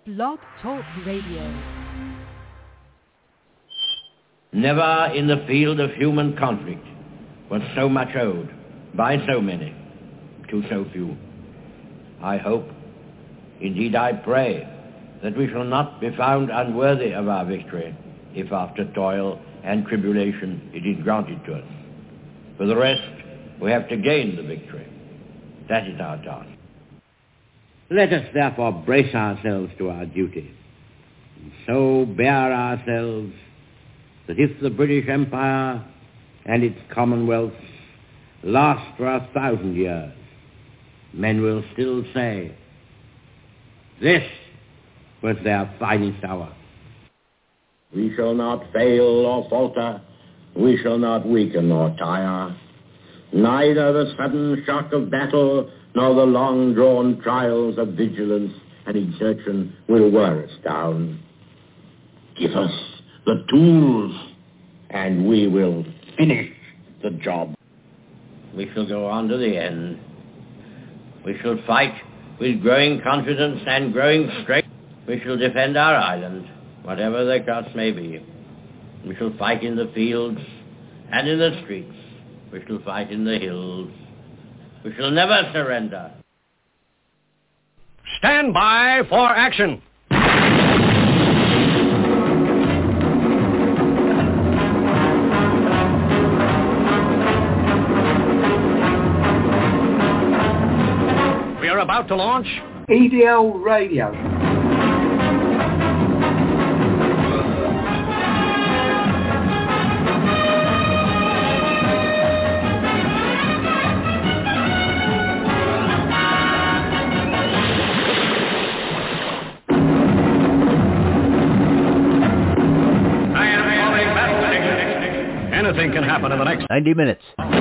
Blog Talk Radio. Never in the field of human conflict was so much owed by so many to so few. I hope, indeed I pray, that we shall not be found unworthy of our victory if after toil and tribulation it is granted to us. For the rest, we have to gain the victory. That is our task. Let us therefore brace ourselves to our duty, and so bear ourselves that if the British Empire and its commonwealths last for 1,000 years, men will still say, this was their finest hour. We shall not fail or falter. We shall not weaken or tire. Neither the sudden shock of battle nor the long-drawn trials of vigilance and exertion will wear us down. Give us the tools, and we will finish the job. We shall go on to the end. We shall fight with growing confidence and growing strength. We shall defend our island, whatever the cost may be. We shall fight in the fields and in the streets. We shall fight in the hills. We shall never surrender. Stand by for action. We are about to launch EDL Radio. Anything can happen in the next 90 minutes.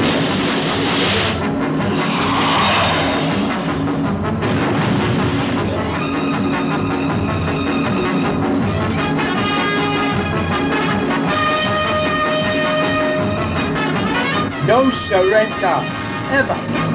No surrender, ever.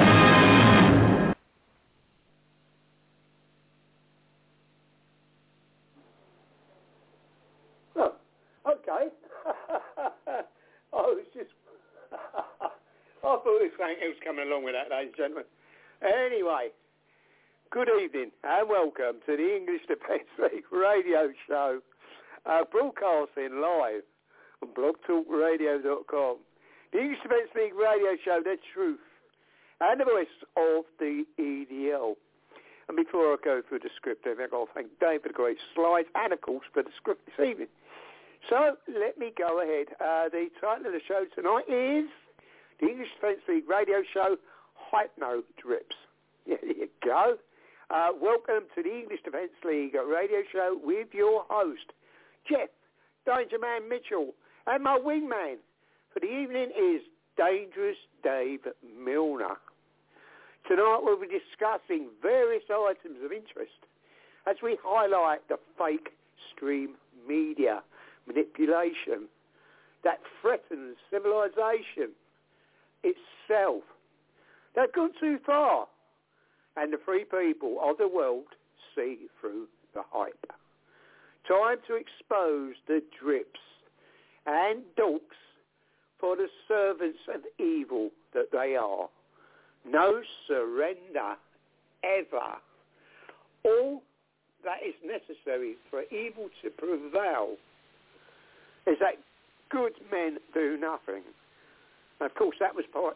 I thought there was something else coming along with that, ladies and gentlemen. Anyway, good evening and welcome to the English Defence League radio show, broadcasting live on blogtalkradio.com. The English Defence League radio show, the truth and the voice of the EDL. And before I go through the script, I've got to thank Dave for the great slides and, of course, for the script this evening. So let me go ahead. The title of the show tonight is the English Defence League radio show, Hypno Drips. Yeah, there you go. Welcome to the English Defence League radio show with your host, Jeff Danger Man Mitchell, and my wingman for the evening is Dangerous Dave Milner. Tonight we'll be discussing various items of interest as we highlight the fake stream media manipulation that threatens civilization itself. They've gone too far, and the free people of the world see through the hype. Time to expose the drips and dorks for the servants of evil that they are. No surrender, ever. All that is necessary for evil to prevail is that good men do nothing. And of course, that was part,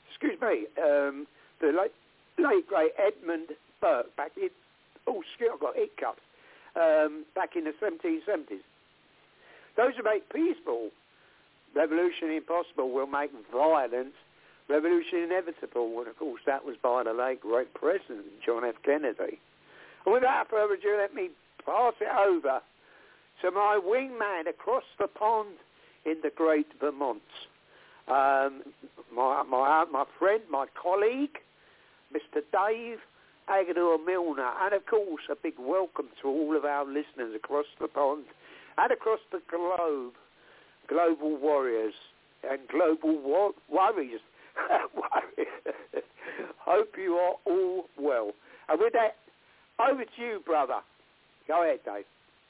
the late great Edmund Burke back in, I've got hiccups, back in the 1770s. Those who make peaceful revolution impossible will make violent revolution inevitable. And of course, that was by the late great President John F. Kennedy. And without further ado, let me pass it over to my wingman across the pond in the great Vermont. My friend, my colleague, Mr. Dave Agador Milner, and of course a big welcome to all of our listeners across the pond and across the globe, global warriors and global worries. Hope you are all well. And with that, over to you, brother. Go ahead, Dave.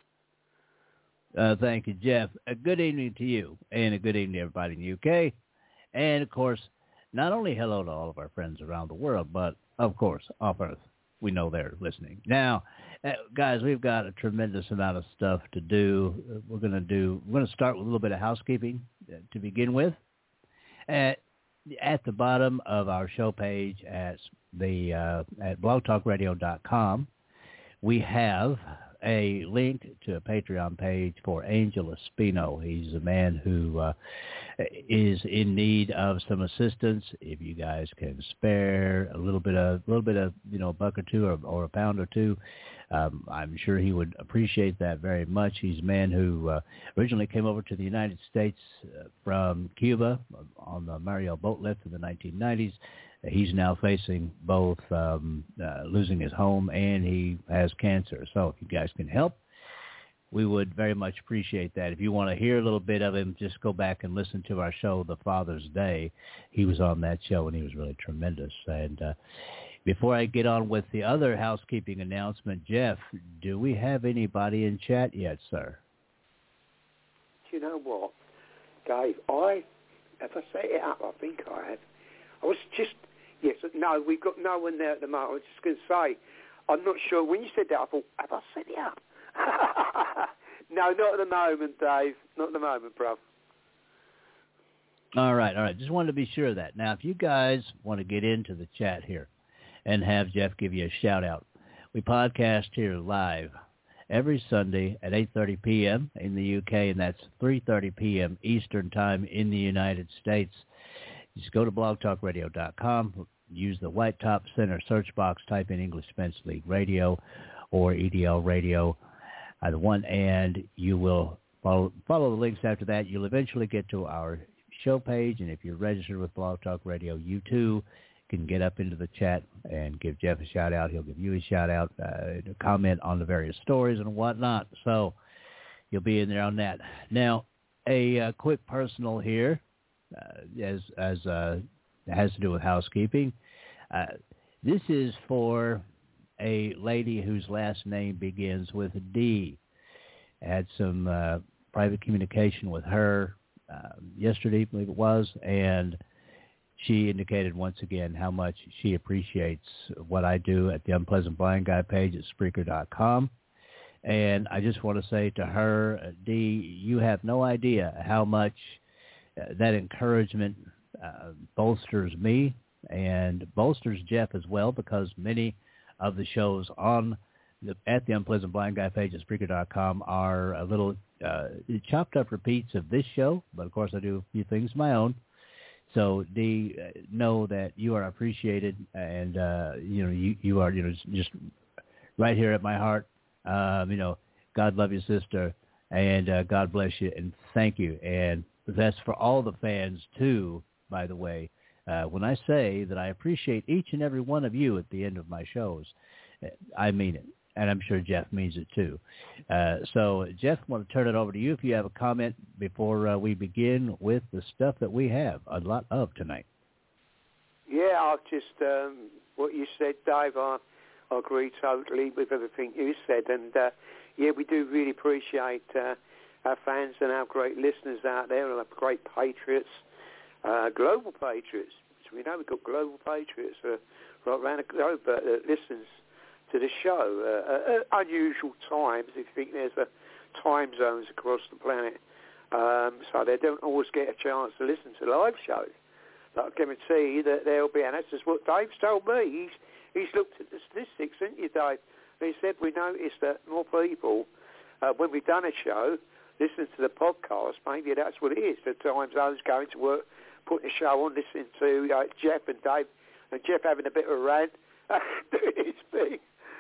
Thank you, Jeff. A good evening to you, and a good evening to everybody in the UK. And, of course, not only hello to all of our friends around the world, but, of course, off Earth. We know they're listening. Now, guys, we've got a tremendous amount of stuff to do. We're going to start with a little bit of housekeeping to begin with. At the bottom of our show page at blogtalkradio.com, we have a link to a Patreon page for Angel Espino. He's a man who is in need of some assistance. If you guys can spare a little bit of a buck or two or a pound or two, I'm sure he would appreciate that very much. He's a man who originally came over to the United States from Cuba on the Mariel boat lift in the 1990s. He's now facing both losing his home and he has cancer. So if you guys can help, we would very much appreciate that. If you want to hear a little bit of him, just go back and listen to our show, The Father's Day. He was on that show, and he was really tremendous. And before I get on with the other housekeeping announcement, Jeff, do we have anybody in chat yet, sir? Do you know what, Dave? If I set it up, I think I have. I was just... Yes, no, we've got no one there at the moment. I was just going to say, I'm not sure. When you said that, I thought, have I set it up? No, not at the moment, Dave. Not at the moment, bro. All right. Just wanted to be sure of that. Now, if you guys want to get into the chat here and have Jeff give you a shout-out, we podcast here live every Sunday at 8:30 p.m. in the UK, and that's 3:30 p.m. Eastern Time in the United States. Just go to blogtalkradio.com, use the white top center search box, type in English Defense League Radio or EDL Radio, either one, and you will follow the links after that. You'll eventually get to our show page, and if you're registered with Blog Talk Radio, you too can get up into the chat and give Jeff a shout-out. He'll give you a shout-out, comment on the various stories and whatnot. So you'll be in there on that. Now, a quick personal here. As has to do with housekeeping. This is for a lady whose last name begins with D. I had some private communication with her yesterday, I believe it was, and she indicated once again how much she appreciates what I do at the Unpleasant Blind Guy page at Spreaker.com. And I just want to say to her, D, you have no idea how much that encouragement bolsters me and bolsters Jeff as well, because many of the shows at the Unpleasant Blind Guy page at Spreaker.com are a little chopped up repeats of this show, but of course I do a few things of my own. So D, know that you are appreciated, and you are just right here at my heart. God love you, sister, and God bless you, and thank you. And that's for all the fans, too, by the way. When I say that I appreciate each and every one of you at the end of my shows, I mean it. And I'm sure Jeff means it, too. So, Jeff, I want to turn it over to you if you have a comment before we begin with the stuff that we have a lot of tonight. Yeah, I'll just, what you said, Dave, I agree totally with everything you said. And, we do really appreciate our fans and our great listeners out there, and our great patriots, global patriots. So we know we've got global patriots right around the globe that listens to the show. Unusual times, if you think there's time zones across the planet, so they don't always get a chance to listen to live shows. But I guarantee you that there'll be, and that's just what Dave's told me. He's looked at the statistics, hasn't you, Dave? And he said we noticed that more people, when we've done a show, listen to the podcast. Maybe that's what it is. The time zones going to work, putting a show on, listening to Jeff and Dave, and Jeff having a bit of a rant, doing his thing.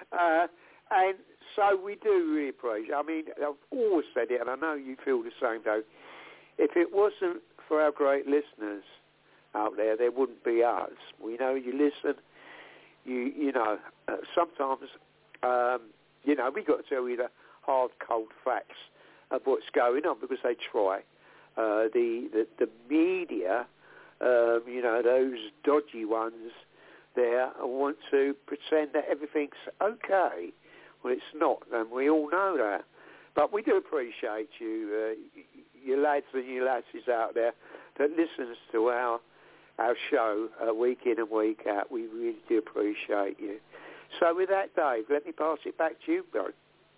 And so we do really appreciate. I mean, I've always said it, and I know you feel the same, though. If it wasn't for our great listeners out there wouldn't be us. We know you listen. Sometimes, we got to tell you the hard, cold facts of what's going on, because they try. The media, those dodgy ones there, want to pretend that everything's okay Well, it's not, and we all know that. But we do appreciate you, your lads and your lasses out there that listens to our show week in and week out. We really do appreciate you. So with that, Dave, let me pass it back to you, bro.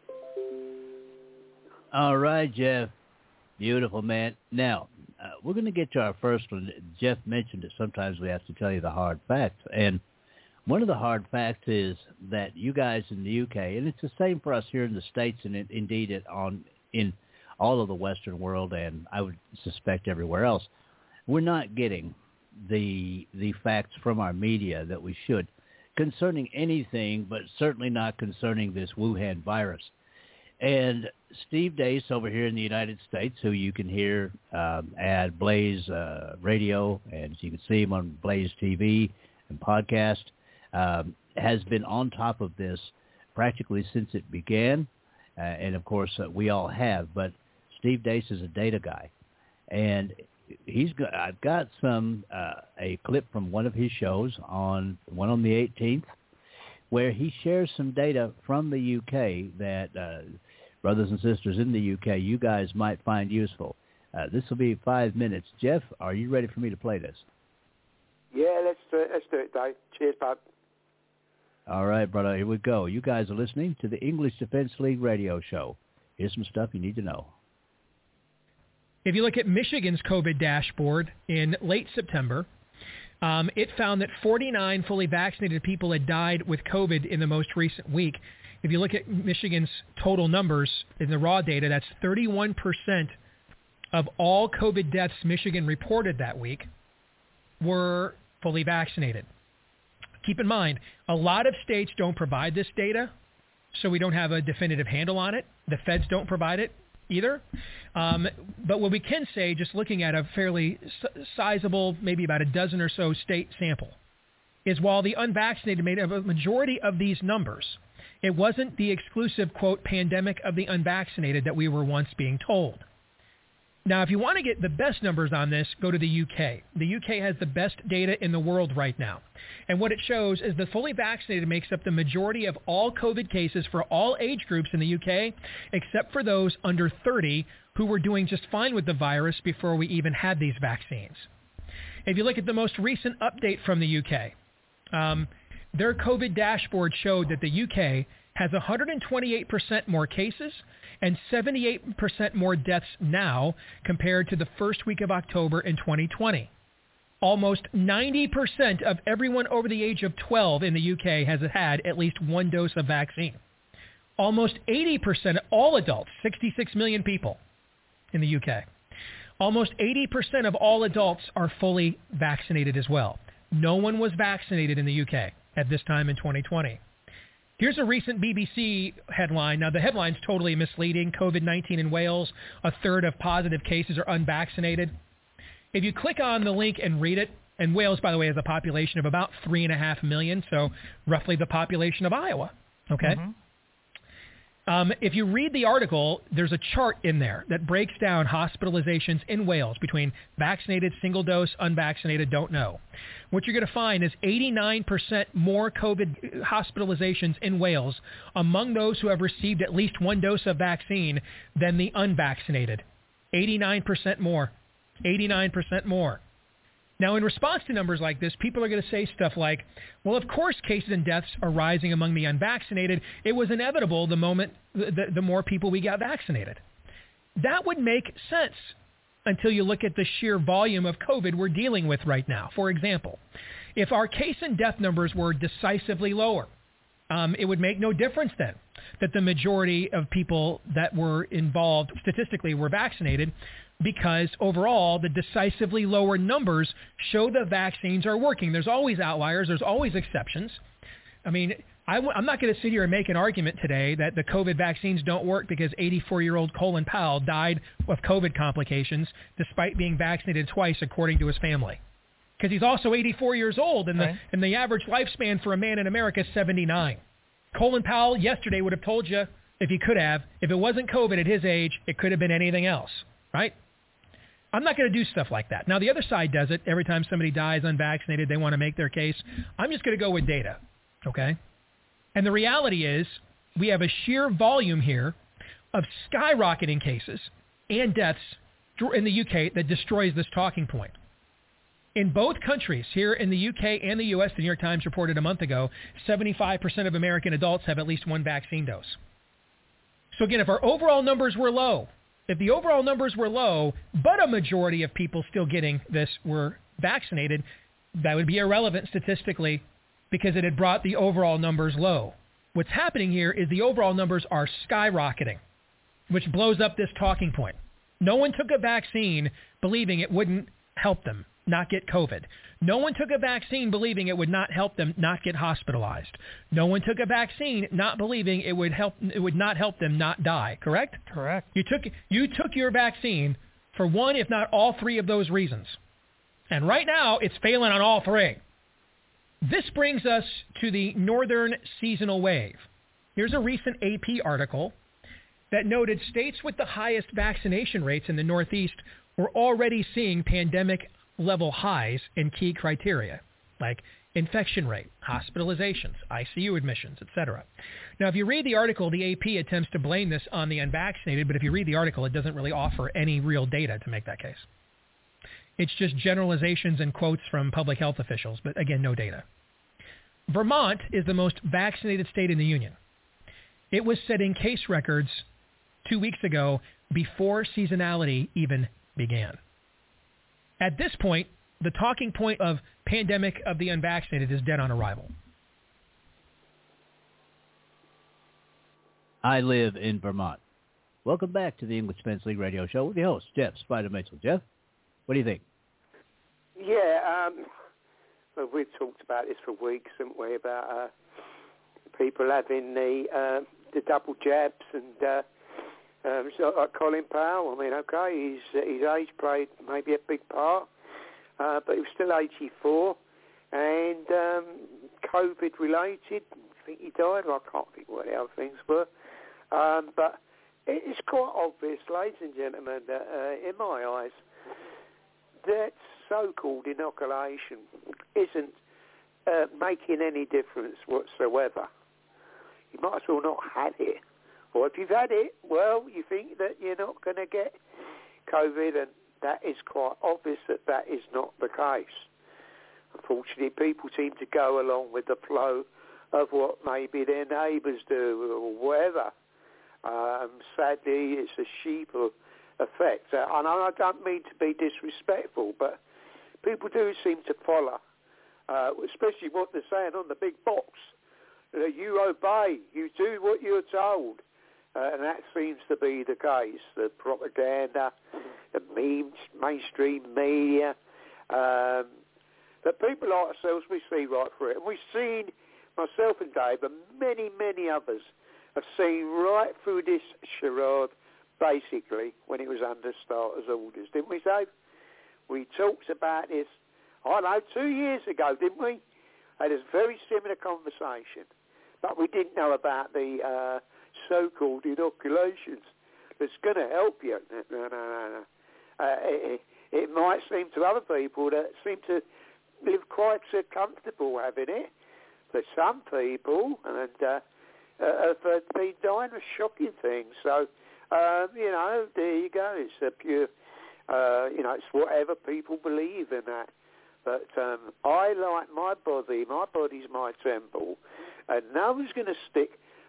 All right, Jeff. Beautiful, man. Now, we're going to get to our first one. Jeff mentioned it. Sometimes we have to tell you the hard facts. And one of the hard facts is that you guys in the UK, and it's the same for us here in the States and indeed in all of the Western world, and I would suspect everywhere else, we're not getting the facts from our media that we should concerning anything, but certainly not concerning this Wuhan virus. And Steve Dace over here in the United States, who you can hear at Blaze Radio, and you can see him on Blaze TV and podcast, has been on top of this practically since it began. And, of course, we all have. But Steve Dace is a data guy. And I've got a clip from one of his shows, on the 18th, where he shares some data from the UK that brothers and sisters in the UK, you guys might find useful. This will be 5 minutes. Jeff, are you ready for me to play this? Yeah, let's do it, Dave. Cheers, bud. All right, brother, here we go. You guys are listening to the English Defense League radio show. Here's some stuff you need to know. If you look at Michigan's COVID dashboard in late September, it found that 49 fully vaccinated people had died with COVID in the most recent week. If you look at Michigan's total numbers in the raw data, that's 31% of all COVID deaths Michigan reported that week were fully vaccinated. Keep in mind, a lot of states don't provide this data, so we don't have a definitive handle on it. The feds don't provide it either. But what we can say, just looking at a fairly sizable, maybe about a dozen or so state sample, is while the unvaccinated made up a majority of these numbers, it wasn't the exclusive, quote, pandemic of the unvaccinated that we were once being told. Now, if you want to get the best numbers on this, go to the UK. The UK has the best data in the world right now. And what it shows is the fully vaccinated makes up the majority of all COVID cases for all age groups in the UK, except for those under 30 who were doing just fine with the virus before we even had these vaccines. If you look at the most recent update from the UK, their COVID dashboard showed that the UK has 128% more cases and 78% more deaths now compared to the first week of October in 2020. Almost 90% of everyone over the age of 12 in the UK has had at least one dose of vaccine. Almost 80% of all adults, 66 million people in the UK, almost 80% of all adults are fully vaccinated as well. No one was vaccinated in the UK at this time in 2020. Here's a recent BBC headline. Now, the headline's totally misleading. COVID-19 in Wales, a third of positive cases are unvaccinated. If you click on the link and read it, and Wales, by the way, has a population of about 3.5 million, so roughly the population of Iowa, okay? Mm-hmm. If you read the article, there's a chart in there that breaks down hospitalizations in Wales between vaccinated, single dose, unvaccinated, don't know. What you're going to find is 89% more COVID hospitalizations in Wales among those who have received at least one dose of vaccine than the unvaccinated. 89% more. 89% more. Now, in response to numbers like this, people are going to say stuff like, well, of course cases and deaths are rising among the unvaccinated. It was inevitable the more people we got vaccinated. That would make sense until you look at the sheer volume of COVID we're dealing with right now. For example, if our case and death numbers were decisively lower, it would make no difference then that the majority of people that were involved statistically were vaccinated, because overall the decisively lower numbers show the vaccines are working. There's always outliers. There's always exceptions. I mean, I'm not going to sit here and make an argument today that the COVID vaccines don't work because 84-year-old Colin Powell died of COVID complications despite being vaccinated twice, according to his family. Because he's also 84 years old, and the average lifespan for a man in America is 79. Colin Powell yesterday would have told you, if he could have, if it wasn't COVID at his age, it could have been anything else, right? I'm not going to do stuff like that. Now, the other side does it. Every time somebody dies unvaccinated, they want to make their case. I'm just going to go with data, okay? And the reality is we have a sheer volume here of skyrocketing cases and deaths in the UK that destroys this talking point. In both countries, here in the UK and the US, the New York Times reported a month ago, 75% of American adults have at least one vaccine dose. So again, if our overall numbers were low, but a majority of people still getting this were vaccinated, that would be irrelevant statistically because it had brought the overall numbers low. What's happening here is the overall numbers are skyrocketing, which blows up this talking point. No one took a vaccine believing it wouldn't help them not get COVID. No one took a vaccine believing it would not help them not get hospitalized. No one took a vaccine not believing it would not help them not die, correct? Correct. You took your vaccine for one, if not all three of those reasons. And right now, it's failing on all three. This brings us to the northern seasonal wave. Here's a recent AP article that noted states with the highest vaccination rates in the Northeast were already seeing pandemic level highs in key criteria, like infection rate, hospitalizations, ICU admissions, etc. Now, if you read the article, the AP attempts to blame this on the unvaccinated, but if you read the article, it doesn't really offer any real data to make that case. It's just generalizations and quotes from public health officials, but again, no data. Vermont is the most vaccinated state in the union. It was setting case records 2 weeks ago before seasonality even began. At this point, the talking point of pandemic of the unvaccinated is dead on arrival. I live in Vermont. Welcome back to the English Defense League radio show with your host, Jeff Spider Mitchell. Jeff, what do you think? Yeah, well, we've talked about this for weeks, haven't we, about people having the double jabs and so like Colin Powell. I mean, okay, his age played maybe a big part, but he was still 84 and COVID-related. I think he died. I can't think what the other things were. But it's quite obvious, ladies and gentlemen, that in my eyes, that so-called inoculation isn't making any difference whatsoever. You might as well not have it. Or if you've had it, well, you think that you're not going to get COVID, and that is quite obvious that that is not the case. Unfortunately, people seem to go along with the flow of what maybe their neighbours do or whatever. Sadly, it's a sheep effect. And I don't mean to be disrespectful, but people do seem to follow, especially what they're saying on the big box. You obey, you do what you're told. And that seems to be the case. The propaganda, the memes, mainstream media, that people like ourselves, we see right through it. And we've seen, myself and Dave, and many, many others, have seen right through this charade, basically, when it was under starters' orders. Didn't we, Dave? We talked about this, 2 years ago, didn't we? Had a very similar conversation. But we didn't know about the so-called inoculations that's going to help you. No. It might seem to other people that seem to live quite comfortable having it. For some people, and have been dying of shocking things. So, there you go. It's a pure, it's whatever people believe in that. But I like my body. My body's my temple. And no one's going to stick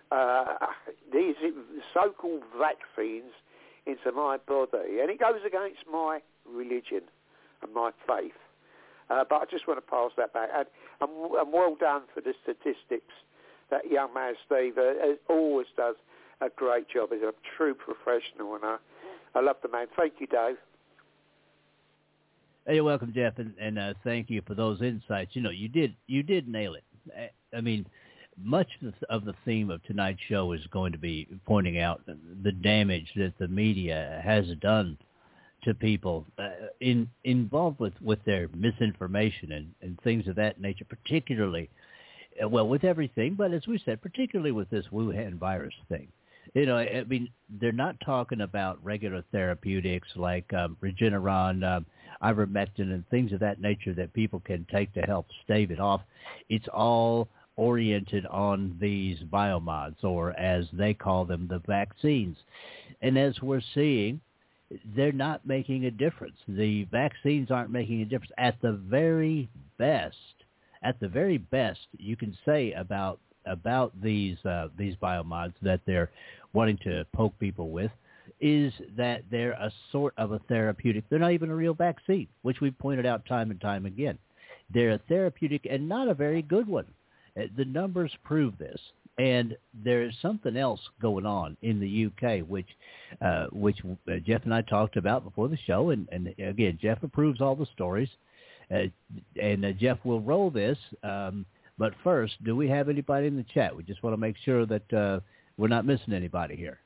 these so-called vaccines into my body. And it goes against my religion and my faith. But I just want to pass that back. And well done for the statistics. That young man, Steve, always does a great job. He's a true professional, and I love the man. Thank you, Dave. Hey, you're welcome, Jeff, and thank you for those insights. You did nail it. I mean, much of the theme of tonight's show is going to be pointing out the damage that the media has done to people involved with their misinformation and things of that nature, particularly, with everything, but as we said, particularly with this Wuhan virus thing. I mean, they're not talking about regular therapeutics like Regeneron, ivermectin, and things of that nature that people can take to help stave it off. It's all oriented on these biomods, or as they call them, the vaccines. And as we're seeing, they're not making a difference. The vaccines aren't making a difference. At the very best, you can say about these biomods that they're wanting to poke people with is that they're a sort of a therapeutic. They're not even a real vaccine, which we've pointed out time and time again. They're a therapeutic and not a very good one. The numbers prove this. And there's something else going on in the UK, which Jeff and I talked about before the show. And again, Jeff approves all the stories. And Jeff will roll this. But first, do we have anybody in the chat? We just want to make sure that we're not missing anybody here.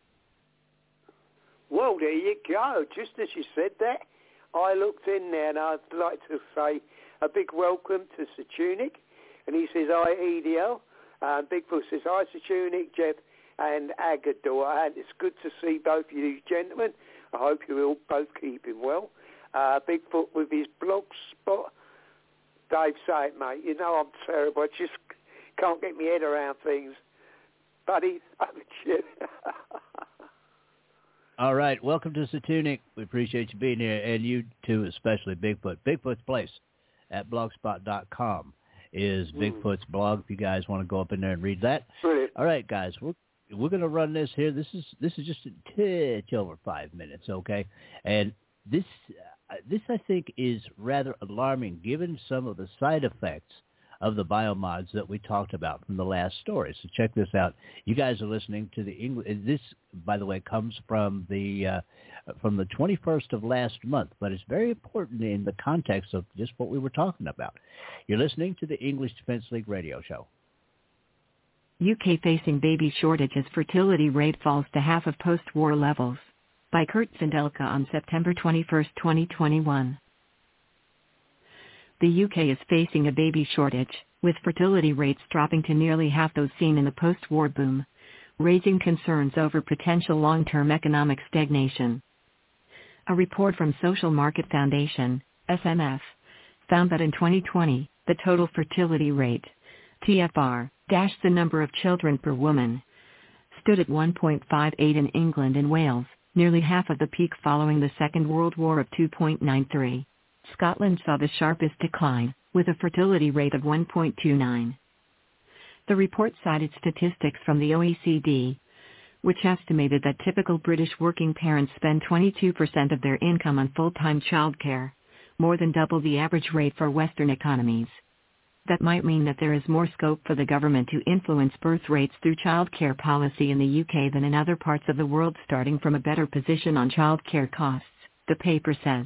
Well, there you go. Just as you said that, I looked in there, and I'd like to say a big welcome to Sir Tunic. And he says, hi, EDL. Bigfoot says, hi, Sir Tunic, Jeff, and Agador. And it's good to see both of you gentlemen. I hope you're all both keeping well. Bigfoot with his blog spot. Dave, say it, mate. You know I'm terrible. I just can't get my head around things. Buddy, over to you. All right. Welcome to Satunic. We appreciate you being here, and you too, especially Bigfoot. Bigfoot's Place at blogspot.com is Bigfoot's blog, if you guys want to go up in there and read that. Brilliant. All right, guys. We're going to run this here. This is just a touch over 5 minutes, okay? And this I think is rather alarming given some of the side effects of the biomods that we talked about from the last story. So check this out. You guys are listening to the English. This, by the way, comes from the 21st of last month, but it's very important in the context of just what we were talking about. You're listening to the English Defense League radio show. UK facing baby shortage as fertility rate falls to half of post-war levels. By Kurt Findelka on September 21, 2021. The UK is facing a baby shortage, with fertility rates dropping to nearly half those seen in the post-war boom, raising concerns over potential long-term economic stagnation. A report from Social Market Foundation, SMF, found that in 2020, the total fertility rate, TFR, the number of children per woman, stood at 1.58 in England and Wales, nearly half of the peak following the Second World War of 2.93. Scotland saw the sharpest decline, with a fertility rate of 1.29. The report cited statistics from the OECD, which estimated that typical British working parents spend 22% of their income on full-time childcare, more than double the average rate for Western economies. That might mean that there is more scope for the government to influence birth rates through childcare policy in the UK than in other parts of the world, starting from a better position on childcare costs, the paper says.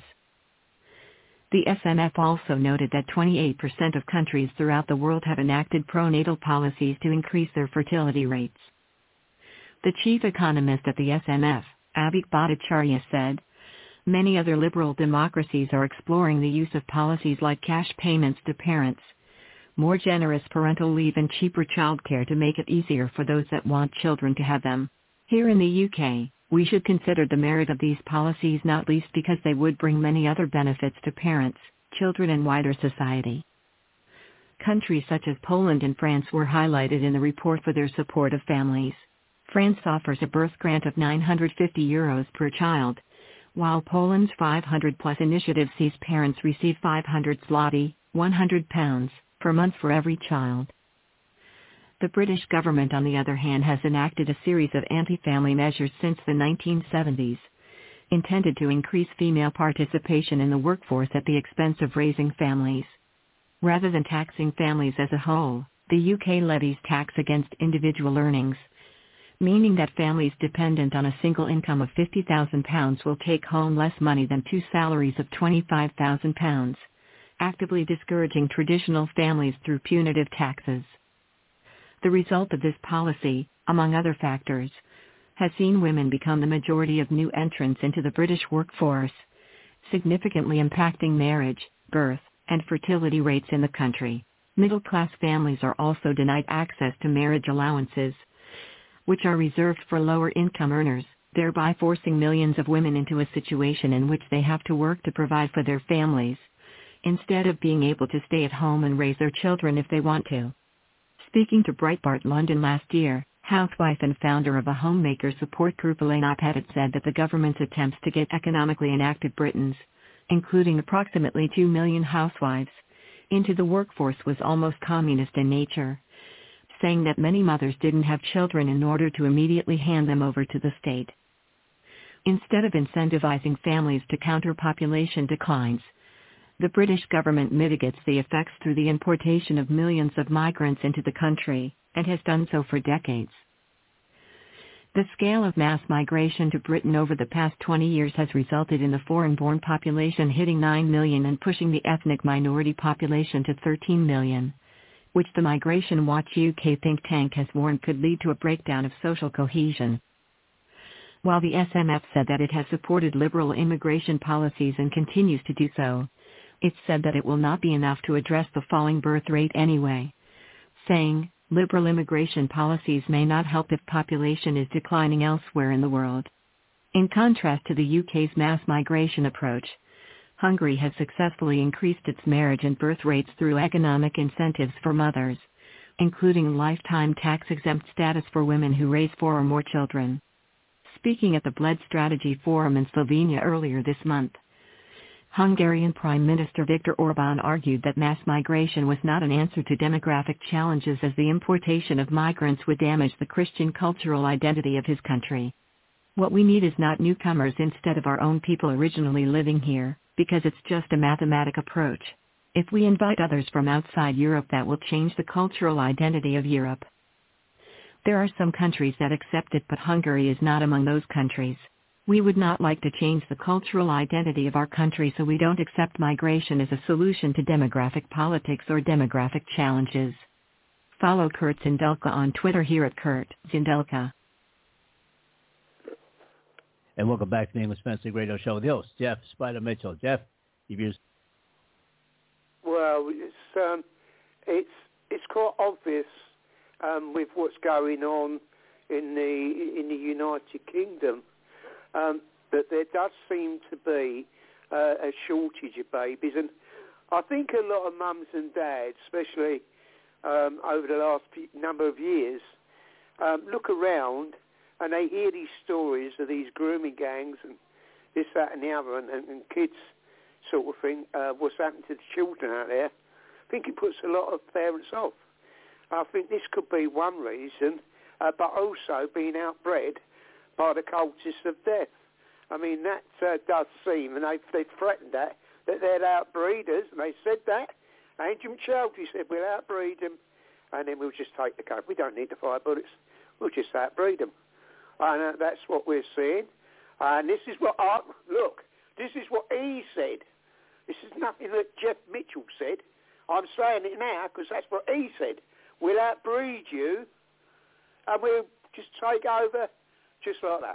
The SMF also noted that 28% of countries throughout the world have enacted pronatal policies to increase their fertility rates. The chief economist at the SMF, Abhik Bhattacharya, said, many other liberal democracies are exploring the use of policies like cash payments to parents, more generous parental leave and cheaper childcare to make it easier for those that want children to have them. Here in the UK, we should consider the merit of these policies, not least because they would bring many other benefits to parents, children and wider society. Countries such as Poland and France were highlighted in the report for their support of families. France offers a birth grant of €950 per child, while Poland's 500+ initiative sees parents receive 500 zloty, £100, per month for every child. The British government, on the other hand, has enacted a series of anti-family measures since the 1970s, intended to increase female participation in the workforce at the expense of raising families. Rather than taxing families as a whole, the UK levies tax against individual earnings, meaning that families dependent on a single income of £50,000 will take home less money than two salaries of £25,000, actively discouraging traditional families through punitive taxes. The result of this policy, among other factors, has seen women become the majority of new entrants into the British workforce, significantly impacting marriage, birth, and fertility rates in the country. Middle-class families are also denied access to marriage allowances, which are reserved for lower-income earners, thereby forcing millions of women into a situation in which they have to work to provide for their families, instead of being able to stay at home and raise their children if they want to. Speaking to Breitbart London last year, housewife and founder of a homemaker support group Elena Pettit said that the government's attempts to get economically inactive Britons, including approximately 2 million housewives, into the workforce was almost communist in nature, saying that many mothers didn't have children in order to immediately hand them over to the state. Instead of incentivizing families to counter population declines, the British government mitigates the effects through the importation of millions of migrants into the country, and has done so for decades. The scale of mass migration to Britain over the past 20 years has resulted in the foreign-born population hitting 9 million and pushing the ethnic minority population to 13 million, which the Migration Watch UK think tank has warned could lead to a breakdown of social cohesion. While the SMF said that it has supported liberal immigration policies and continues to do so, it said that it will not be enough to address the falling birth rate anyway, saying, liberal immigration policies may not help if population is declining elsewhere in the world. In contrast to the UK's mass migration approach, Hungary has successfully increased its marriage and birth rates through economic incentives for mothers, including lifetime tax-exempt status for women who raise 4 or more children. Speaking at the Bled Strategy Forum in Slovenia earlier this month, Hungarian Prime Minister Viktor Orbán argued that mass migration was not an answer to demographic challenges, as the importation of migrants would damage the Christian cultural identity of his country. What we need is not newcomers instead of our own people originally living here, because it's just a mathematic approach. If we invite others from outside Europe, that will change the cultural identity of Europe. There are some countries that accept it, but Hungary is not among those countries. We would not like to change the cultural identity of our country, so we don't accept migration as a solution to demographic politics or demographic challenges. Follow Kurt Zindelka on Twitter here at Kurt Zindelka. And welcome back to the English Fencing Radio Show with the host, Jeff Spider Mitchell. Jeff, you've used... Well, it's quite obvious with what's going on in the United Kingdom. That there does seem to be a shortage of babies, and I think a lot of mums and dads, especially over the last number of years, look around and they hear these stories of these grooming gangs and this, that and the other, and kids sort of thing, what's happened to the children out there. I think it puts a lot of parents off. I think this could be one reason, but also being outbred by the cultists of death. I mean, that does seem, and they've threatened that they're outbreeders, and they said that. Angel Chelsea said, we'll outbreed them, and then we'll just take the cover. We don't need the fire bullets. We'll just outbreed them. And that's what we're seeing. And this is what, this is what he said. This is nothing that Jeff Mitchell said. I'm saying it now because that's what he said. We'll outbreed you, and we'll just take over just like that.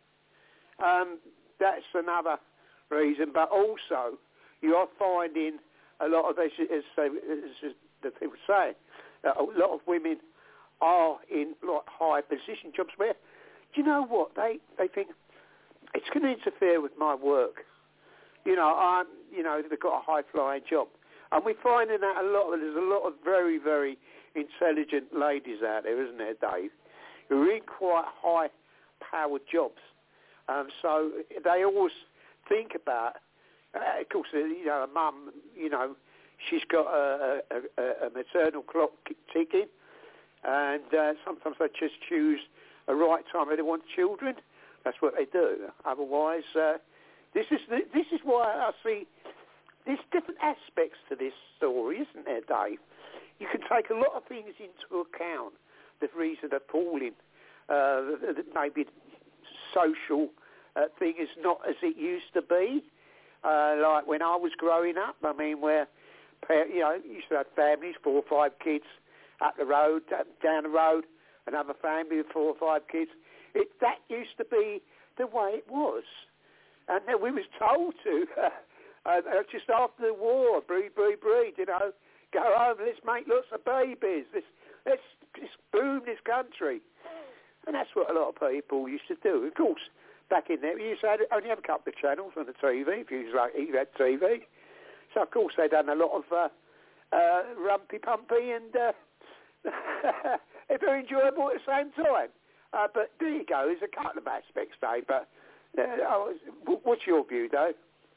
That's another reason, but also you are finding a lot of, as the people say, a lot of women are in like high position jobs where, do you know what, they think it's going to interfere with my work. They've got a high flying job, and we're finding that there's a lot of very, very intelligent ladies out there, isn't there, Dave, who are in quite high powered jobs. So they always think about, of course, a mum, she's got a maternal clock ticking, and sometimes they just choose a right time when they want children. That's what they do. Otherwise, this is why I see there's different aspects to this story, isn't there, Dave? You can take a lot of things into account. The reason appalling, maybe social thing is not as it used to be. Like when I was growing up, I mean, where you used to have families, 4 or 5 kids up the road, down the road, another family with 4 or 5 kids. That used to be the way it was, and then we was told to just after the war, breed, go home, let's make lots of babies, let's boom this country. And that's what a lot of people used to do. Of course, back in there, we used to only have a couple of channels on the TV, if you had TV. So, of course, they'd done a lot of rumpy-pumpy and They're very enjoyable at the same time. But there you go. There's a couple of aspects, Dave. But what's your view, Dave?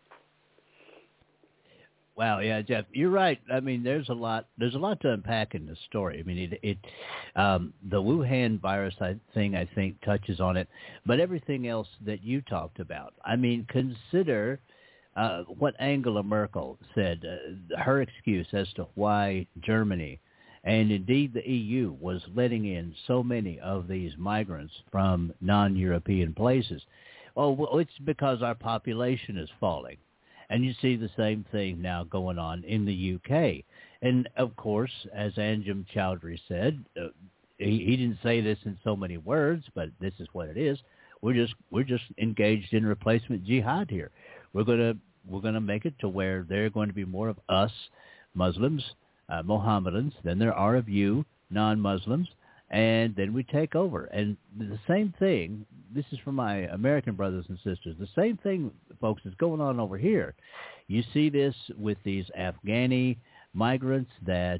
Wow, yeah, Jeff, you're right. I mean, there's a lot to unpack in this story. I mean, the Wuhan virus thing, I think, touches on it, but everything else that you talked about. I mean, consider what Angela Merkel said, her excuse as to why Germany and indeed the EU was letting in so many of these migrants from non-European places. Oh, well, it's because our population is falling. And you see the same thing now going on in the UK. And, of course, as Anjem Choudary said, he didn't say this in so many words, but this is what it is. We're just engaged in replacement jihad here. We're gonna make it to where there are going to be more of us Muslims, Mohammedans, than there are of you non-Muslims, and then we take over. And the same thing, this is for my American brothers and sisters, the same thing, folks, is going on over here. You see this with these Afghani migrants that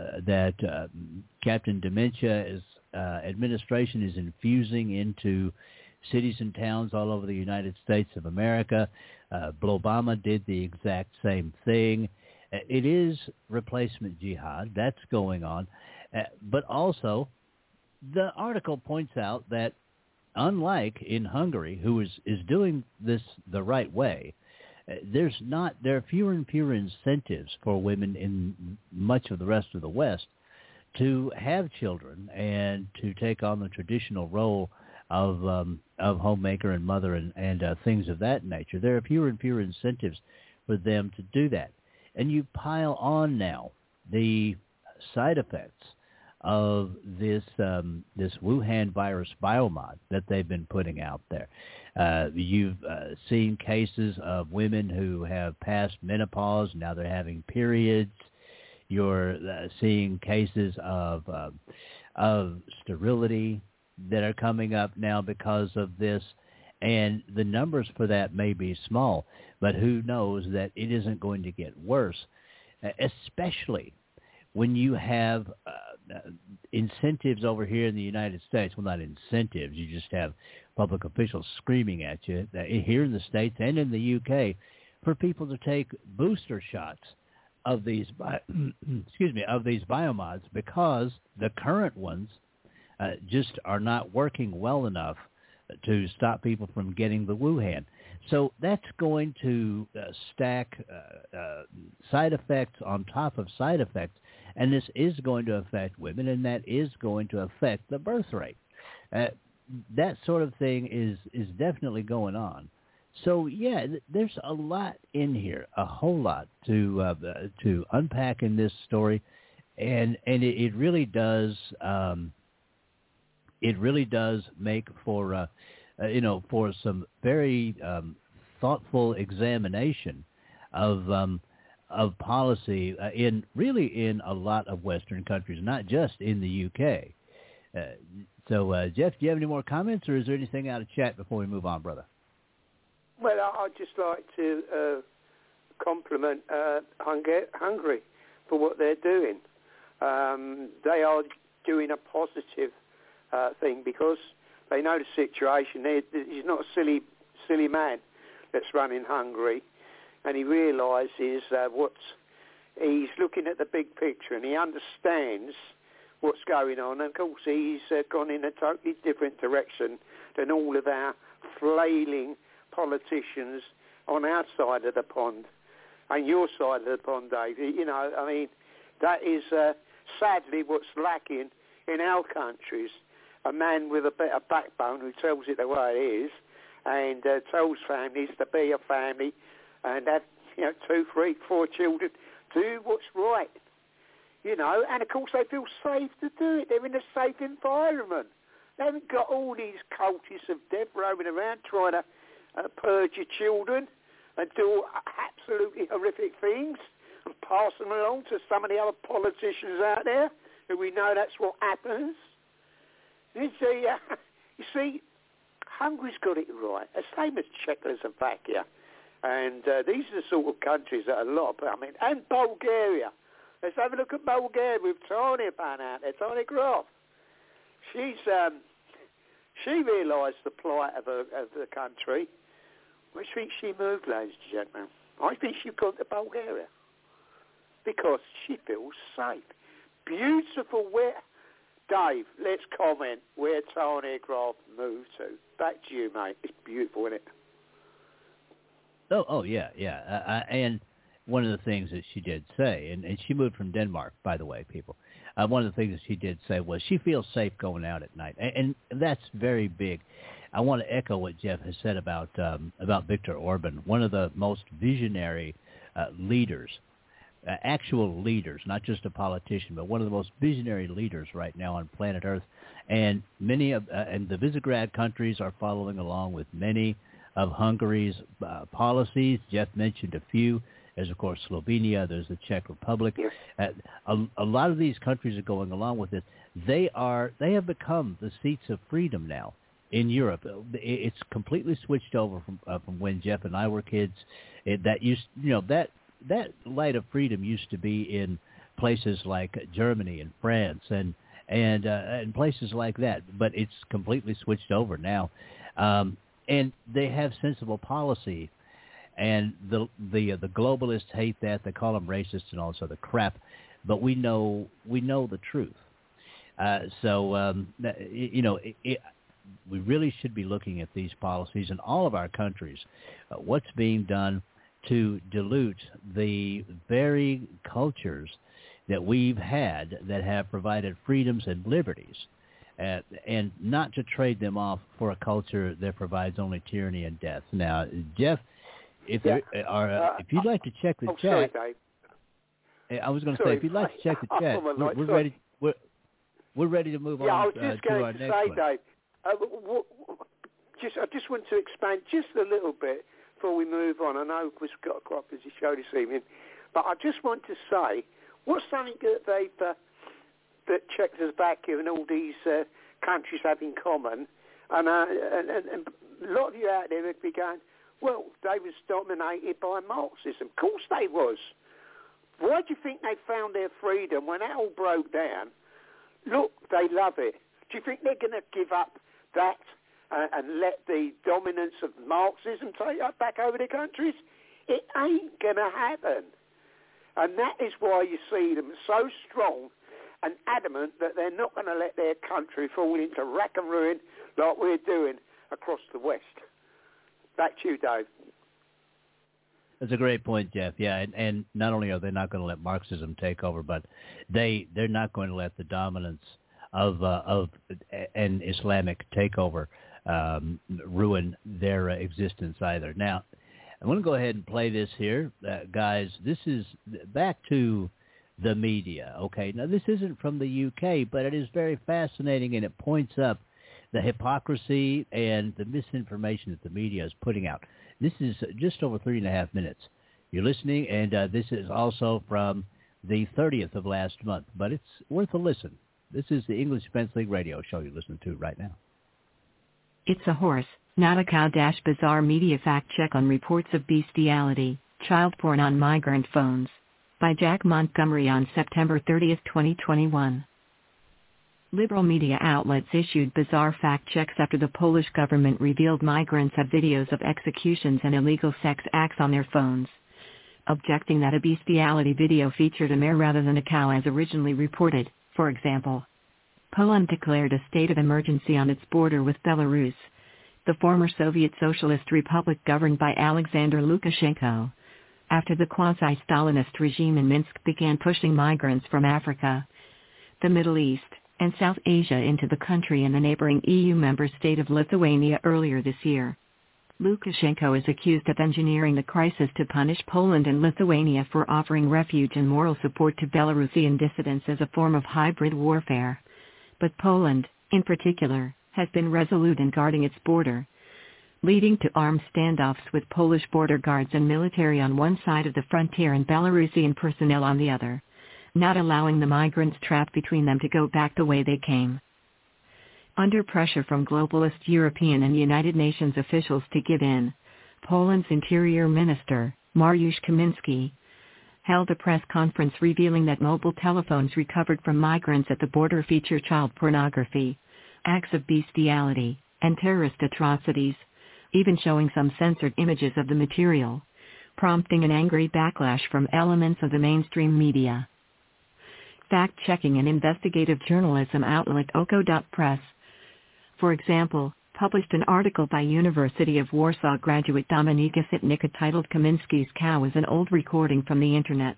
Captain Dementia's administration is infusing into cities and towns all over the United States of America. Obama did the exact same thing. It is replacement jihad. That's going on. But also, the article points out that unlike in Hungary, who is doing this the right way, there are fewer and fewer incentives for women in much of the rest of the West to have children and to take on the traditional role of homemaker and mother and things of that nature. There are fewer and fewer incentives for them to do that. And you pile on now the side effects of this Wuhan virus biomod that they've been putting out there. You've seen cases of women who have passed menopause, now they're having periods. You're seeing cases of sterility that are coming up now because of this. And the numbers for that may be small, but who knows that it isn't going to get worse, especially when you have incentives over here in the United States. Well, not incentives. You just have public officials screaming at you here in the States and in the UK for people to take booster shots of these biomods because the current ones just are not working well enough to stop people from getting the Wuhan. So that's going to stack side effects on top of side effects, and this is going to affect women, and that is going to affect the birth rate. That sort of thing is definitely going on. So, yeah, there's a lot in here, a whole lot to unpack in this story, and it really does make for for some very thoughtful examination of policy in a lot of Western countries, not just in the UK. So, Jeff, do you have any more comments, or is there anything out of chat before we move on, brother? Well, I'd just like to compliment Hungary for what they're doing. They are doing a positive thing because they know the situation. He's not a silly man that's running Hungary, and he realises he's looking at the big picture, and he understands what's going on. And of course, he's gone in a totally different direction than all of our flailing politicians on our side of the pond and your side of the pond, Dave. That is sadly what's lacking in our countries. A man with a better backbone who tells it the way it is and tells families to be a family and have 2, 3, 4 children, do what's right. And of course they feel safe to do it. They're in a safe environment. They haven't got all these cultists of death roaming around trying to purge your children and do absolutely horrific things and pass them along to some of the other politicians out there who we know that's what happens. You see, Hungary's got it right, the same as Czechoslovakia. And these are the sort of countries that and Bulgaria. Let's have a look at Bulgaria with Tanya Pan out there, Tanya Graf. She realised the plight of the country. Where do you think she moved, ladies and gentlemen? I think she gone to Bulgaria because she feels safe. Beautiful. Where, Dave? Let's comment where Tanya Graf moved to. Back to you, mate. It's beautiful, isn't it? Oh, yeah. And one of the things that she did say, and she moved from Denmark, by the way, people. One of the things that she did say was she feels safe going out at night, and that's very big. I want to echo what Jeff has said about Viktor Orban, one of the most visionary leaders, actual leaders, not just a politician, but one of the most visionary leaders right now on planet Earth. And many of and the Visegrad countries are following along with many of Hungary's policies. Jeff mentioned a few. There's, of course, Slovenia. There's the Czech Republic. A lot of these countries are going along with it. They have become the seats of freedom now in Europe. It's completely switched over from when Jeff and I were kids. That light of freedom used to be in places like Germany and France and places like that. But it's completely switched over now, and they have sensible policy. And the globalists hate that. They call them racists and all this other crap. But we know the truth. We really should be looking at these policies in all of our countries. What's being done to dilute the very cultures that we've had that have provided freedoms and liberties, and not to trade them off for a culture that provides only tyranny and death. Now, Jeff, if you'd like to check the chat, sorry, Dave. I was going to say, if you'd like to check the chat, we're ready. We're ready to move on. I was just to going our to next say, one. Dave. I just want to expand just a little bit before we move on. I know we've got quite a busy show this evening, but I just want to say, what's something that Czechoslovakia and all these countries have in common? And a lot of you out there would be going, well, they was dominated by Marxism. Of course they was. Why do you think they found their freedom when that all broke down? Look, they love it. Do you think they're going to give up that and let the dominance of Marxism take back over their countries? It ain't going to happen. And that is why you see them so strong and adamant that they're not going to let their country fall into rack and ruin like we're doing across the West. Back to you, Dave. That's a great point, Jeff. Yeah, and not only are they not going to let Marxism take over, but they're not going to let the dominance of an Islamic takeover ruin their existence either. Now, I want to go ahead and play this here, guys. This is back to the media. Okay, now this isn't from the UK, but it is very fascinating, and it points up the hypocrisy and the misinformation that the media is putting out. This is just over 3.5 minutes. You're listening, and this is also from the 30th of last month, but it's worth a listen. This is the English Defense League radio show you're listening to right now. It's a horse, not a cow. Bizarre media fact check on reports of bestiality, child porn on migrant phones. By Jack Montgomery on September 30, 2021. Liberal media outlets issued bizarre fact checks after the Polish government revealed migrants have videos of executions and illegal sex acts on their phones, objecting that a bestiality video featured a mare rather than a cow as originally reported. For example, Poland declared a state of emergency on its border with Belarus, the former Soviet Socialist Republic governed by Alexander Lukashenko, after the quasi-Stalinist regime in Minsk began pushing migrants from Africa, the Middle East, and South Asia into the country and the neighboring EU member state of Lithuania earlier this year. Lukashenko is accused of engineering the crisis to punish Poland and Lithuania for offering refuge and moral support to Belarusian dissidents as a form of hybrid warfare. But Poland, in particular, has been resolute in guarding its border, leading to armed standoffs with Polish border guards and military on one side of the frontier and Belarusian personnel on the other, not allowing the migrants trapped between them to go back the way they came. Under pressure from globalist European and United Nations officials to give in, Poland's Interior Minister, Mariusz Kaminski, held a press conference revealing that mobile telephones recovered from migrants at the border feature child pornography, acts of bestiality, and terrorist atrocities, even showing some censored images of the material, prompting an angry backlash from elements of the mainstream media. Fact-checking and investigative journalism outlet Oko.press, for example, published an article by University of Warsaw graduate Dominika Sitnicka titled Kamiński's Cow is an old recording from the internet.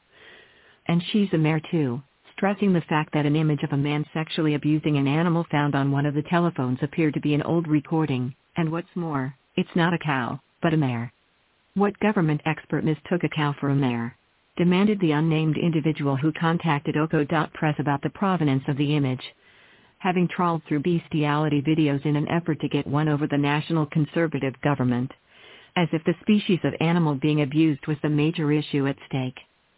And she's a mare too, stressing the fact that an image of a man sexually abusing an animal found on one of the telephones appeared to be an old recording, and what's more, it's not a cow, but a mare. What government expert mistook a cow for a mare? Demanded the unnamed individual who contacted Oko.press about the provenance of the image, having trawled through bestiality videos in an effort to get one over the national conservative government, as if the species of animal being abused was the major issue at stake.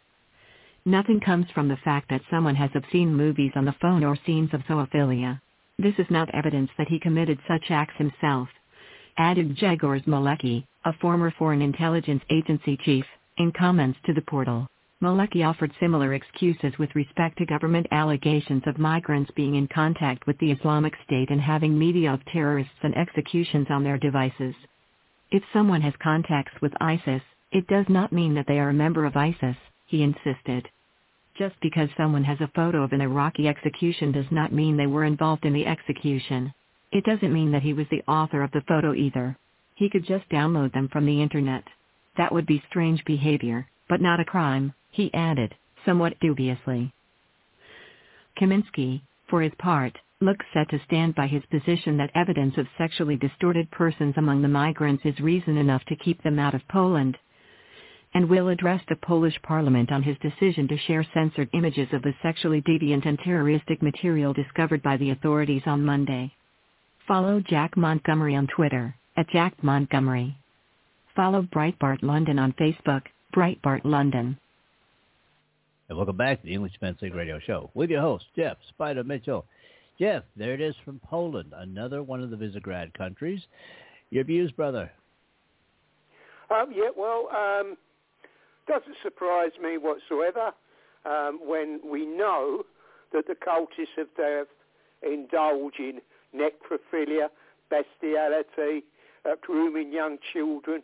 Nothing comes from the fact that someone has obscene movies on the phone or scenes of zoophilia. This is not evidence that he committed such acts himself, added Grzegorz Malecki, a former Foreign Intelligence Agency chief, in comments to the portal. Malecki offered similar excuses with respect to government allegations of migrants being in contact with the Islamic State and having media of terrorists and executions on their devices. If someone has contacts with ISIS, it does not mean that they are a member of ISIS, he insisted. Just because someone has a photo of an Iraqi execution does not mean they were involved in the execution. It doesn't mean that he was the author of the photo either. He could just download them from the internet. That would be strange behavior, but not a crime, he added, somewhat dubiously. Kamiński, for his part, looks set to stand by his position that evidence of sexually distorted persons among the migrants is reason enough to keep them out of Poland, and will address the Polish parliament on his decision to share censored images of the sexually deviant and terroristic material discovered by the authorities on Monday. Follow Jack Montgomery on Twitter, @JackMontgomery. Follow Breitbart London on Facebook, Breitbart London. And welcome back to the English Defense League Radio Show with your host, Jeff Spider Mitchell. Jeff, there it is from Poland, another one of the Visegrad countries. Your views, brother? Doesn't surprise me whatsoever when we know that the cultists have indulged in necrophilia, bestiality, grooming young children,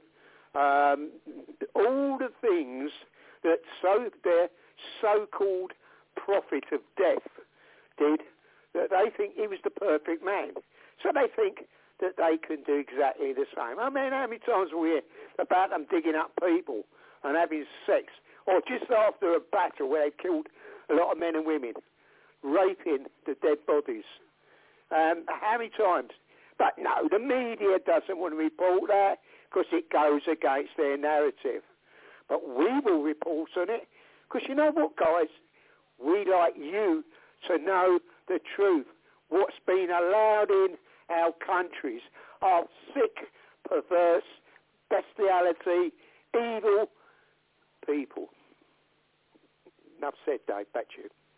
all the things that their so-called prophet of death did, that they think he was the perfect man. So they think that they can do exactly the same. I mean, how many times we hear about them digging up people and having sex, or just after a battle where they killed a lot of men and women, raping the dead bodies. How many times? But no, the media doesn't want to report that because it goes against their narrative. But we will report on it because you know what, guys? We like you to know the truth. What's been allowed in our countries are sick, perverse, bestiality, evil people. Enough said, Dave. Back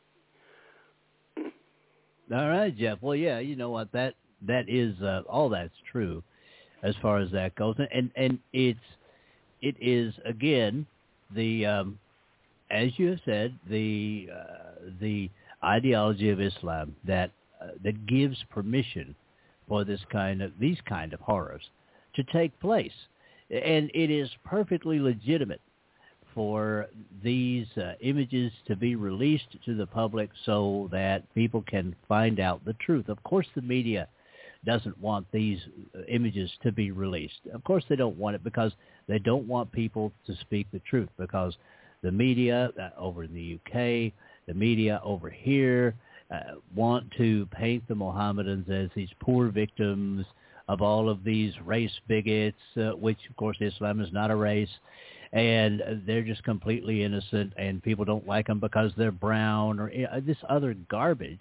to you. All right, Jeff. Well, yeah, you know what? That is all that's true as far as that goes, and it is again the as you have said the ideology of Islam that gives permission for these kind of horrors to take place, and it is perfectly legitimate for these images to be released to the public so that people can find out the truth. Of course, the media doesn't want these images to be released. Of course, they don't want it because they don't want people to speak the truth, because the media over in the UK, the media over here want to paint the Mohammedans as these poor victims of all of these race bigots, which, of course, Islam is not a race. And they're just completely innocent, and people don't like them because they're brown or this other garbage.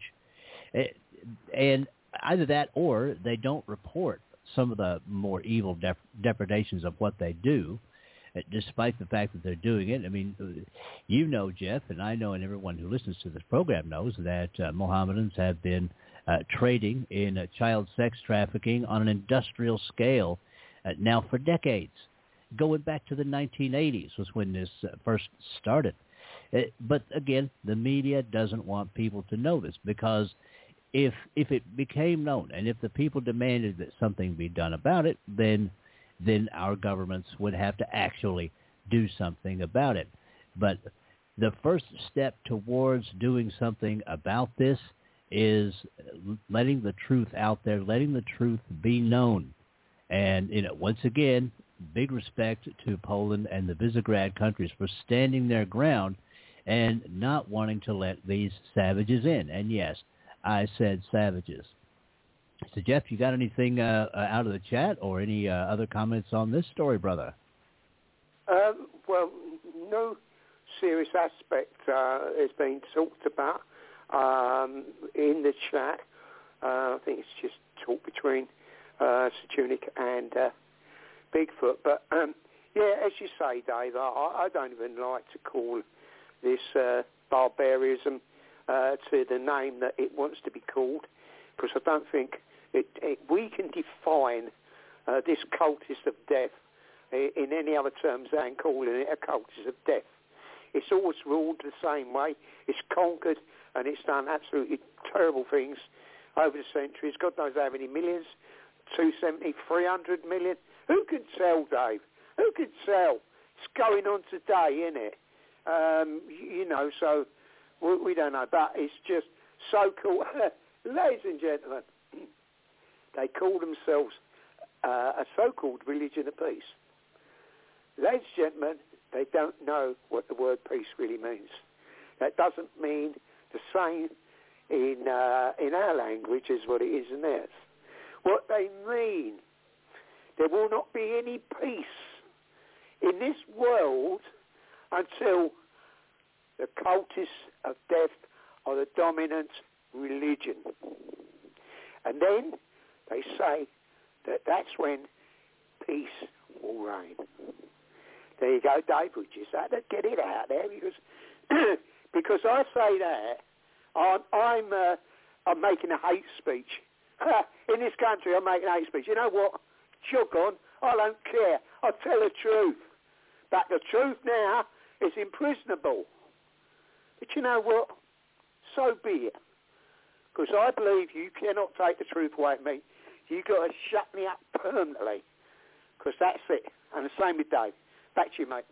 And either that or they don't report some of the more evil depredations of what they do, despite the fact that they're doing it. I mean, you know, Jeff, and I know, and everyone who listens to this program knows that Mohammedans have been trading in child sex trafficking on an industrial scale now for decades. going back to the 1980s was when this first started. But again, the media doesn't want people to know this, because if it became known and if the people demanded that something be done about it, then our governments would have to actually do something about it. But the first step towards doing something about this is letting the truth out there, letting the truth be known. And, once again, big respect to Poland and the Visegrad countries for standing their ground and not wanting to let these savages in. And yes, I said savages. So, Jeff, you got anything out of the chat or any other comments on this story, brother? Well, no serious aspect has been talked about in the chat. I think it's just talk between Sejunik and Bigfoot. But, yeah, as you say, Dave, I don't even like to call this barbarism to the name that it wants to be called, because I don't think we can define this cultist of death in any other terms than calling it a cultist of death. It's always ruled the same way. It's conquered, and it's done absolutely terrible things over the centuries. God knows how many millions, 270, 300 million. Who can tell, Dave? Who can tell? It's going on today, isn't it? So we don't know. But it's just so-called, ladies and gentlemen, they call themselves a so-called religion of peace. Ladies and gentlemen, they don't know what the word peace really means. That doesn't mean the same in our language as what it is in theirs. What they mean, there will not be any peace in this world until the cultists of death are the dominant religion. And then they say that that's when peace will reign. There you go, Dave. We just had to get it out there because I say that I'm making a hate speech. In this country, I'm making a hate speech. You know what? Jog on. I don't care. I tell the truth. But the truth now is imprisonable. But you know what? So be it. Because I believe you cannot take the truth away from me. You've got to shut me up permanently. Because that's it. And the same with Dave. Back to you, mate.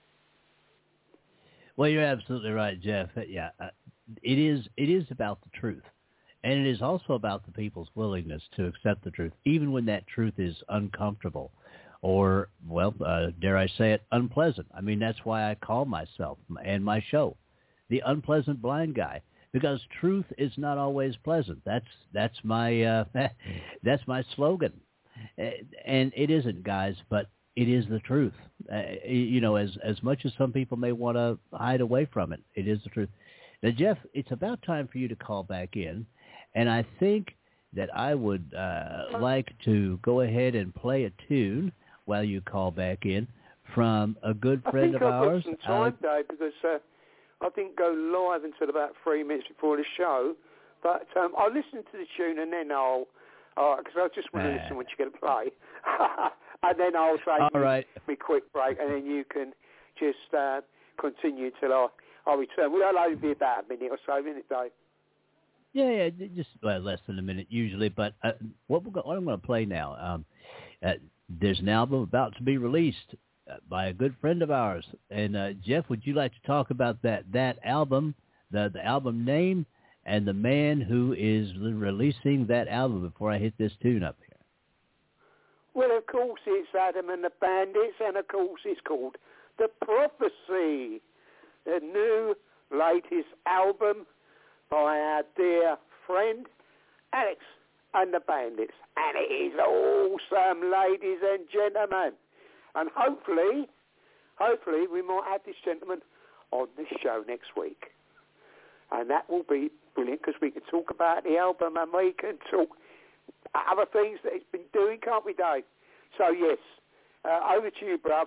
Well, you're absolutely right, Jeff. Yeah, it is about the truth. And it is also about the people's willingness to accept the truth, even when that truth is uncomfortable or, dare I say it, unpleasant. I mean, that's why I call myself and my show The Unpleasant Blind Guy, because truth is not always pleasant. That's my that's my slogan. And it isn't, guys, but it is the truth. As much as some people may want to hide away from it, it is the truth. Now, Jeff, it's about time for you to call back in, and I think that I would like to go ahead and play a tune while you call back in from a good friend of ours. I think I've got some time, Dave, because I didn't go live until about 3 minutes before the show, but I'll listen to the tune and then because I just want to listen when you're going to play. And then I'll say me quick break, and then you can just continue till I return. Well, I'll only be about a minute or so, isn't it, Dave? Yeah, just less than a minute usually. But what I'm going to play now, there's an album about to be released by a good friend of ours. And Jeff, would you like to talk about that album, the album name, and the man who is releasing that album before I hit this tune up here? Well, of course, it's Adam and the Bandits, and of course it's called The Prophecy, the new latest album by our dear friend Alex and the Bandits. And it is awesome, ladies and gentlemen. And hopefully we might have this gentleman on the show next week. And that will be brilliant, because we can talk about the album and we can talk other things that it's been doing, can't we, Dave? So, yes, over to you, bruv.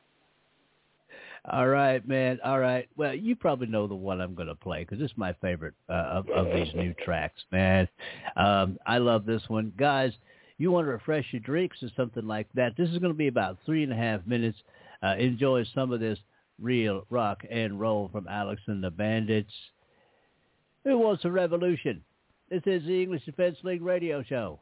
All right, man. All right. Well, you probably know the one I'm going to play, because this is my favorite of these new tracks, man. I love this one. Guys, you want to refresh your drinks or something like that, this is going to be about 3.5 minutes. Enjoy some of this real rock and roll from Alex and the Bandits. Who wants a revolution? This is the English Defense League radio show.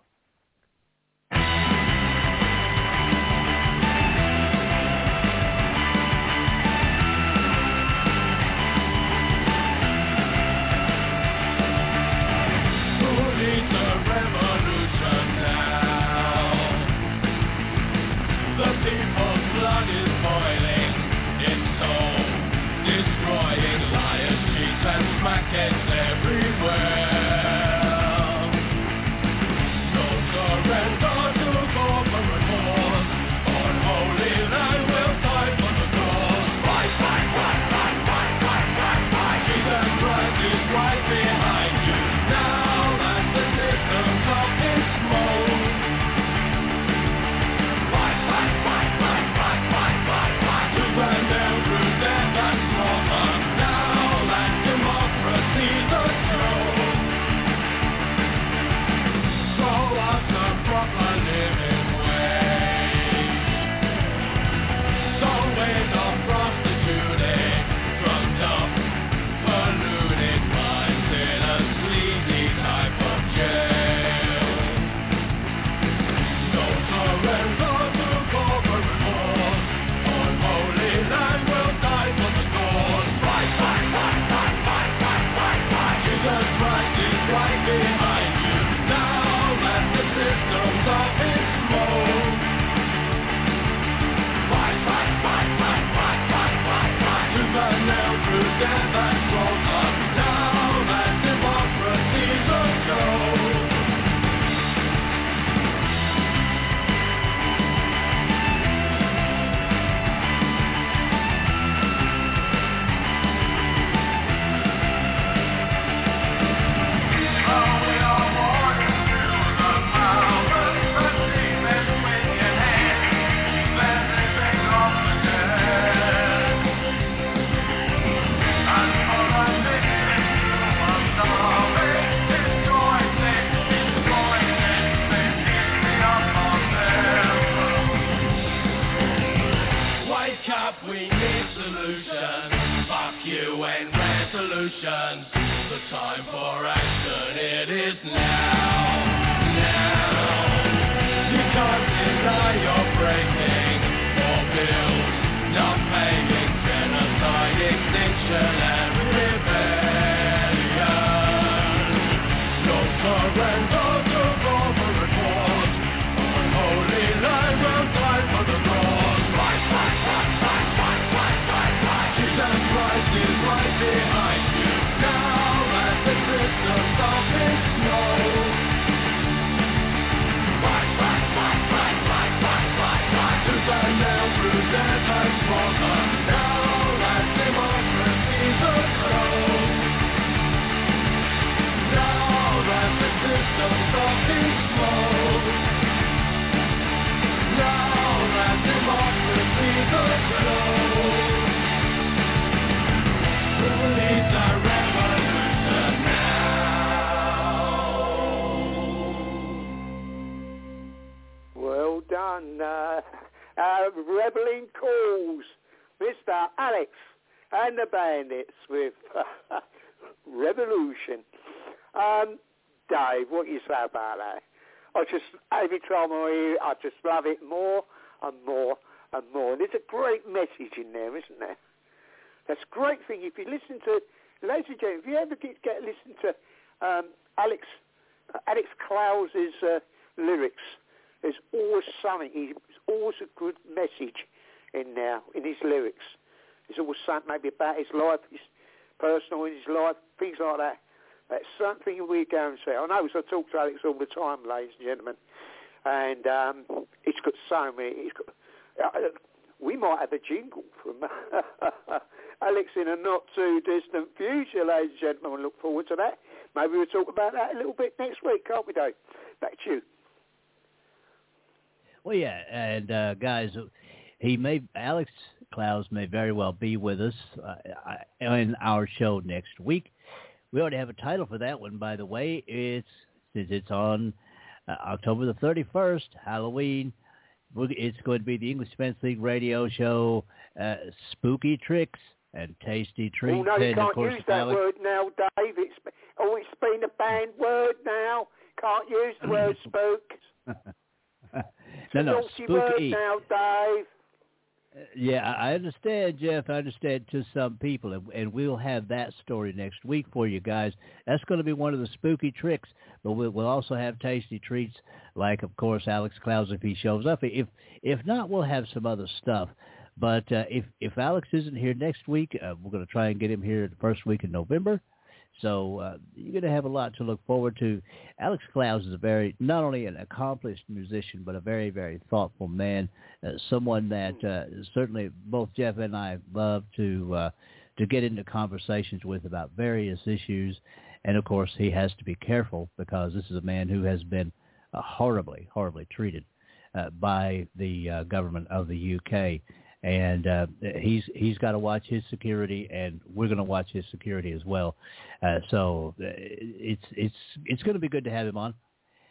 Rebelling Calls, Mr. Alex and the Bandits with Revolution. Dave, what do you say about that? Every time I hear it, I just love it more and more and more. And there's a great message in there, isn't there? That's a great thing. If you listen to, ladies and gentlemen, if you ever get listen to Alex Clowes's lyrics, there's always something. There's always a good message in there, in his lyrics. There's always something maybe about his life, his personal in his life, things like that. That's something we go and see. I know, because I talk to Alex all the time, ladies and gentlemen, and it's got so many. We might have a jingle from Alex in a not too distant future, ladies and gentlemen. I look forward to that. Maybe we'll talk about that a little bit next week, can't we, Dave? Back to you. Well, yeah, and guys, Alex Clowes may very well be with us in our show next week. We already have a title for that one, by the way. It's on October the 31st, Halloween. It's going to be the English Defense League radio show, Spooky Tricks and Tasty Treats. Oh, no, you and can't of course, use that word now, Dave. It's been a banned word now. Can't use the word spook. No, Spooky word now, Dave. Yeah, I understand, Jeff. I understand to some people, and we'll have that story next week for you guys. That's going to be one of the spooky tricks, but we'll also have tasty treats, like, of course, Alex Clowes if he shows up. If not, we'll have some other stuff. But if Alex isn't here next week, we're going to try and get him here the first week in November. So you're going to have a lot to look forward to. Alex Clowes is not only an accomplished musician, but a very, very thoughtful man, someone that certainly both Jeff and I love to get into conversations with about various issues. And, of course, he has to be careful because this is a man who has been horribly, horribly treated by the government of the UK. And he's got to watch his security, and we're going to watch his security as well. So it's going to be good to have him on,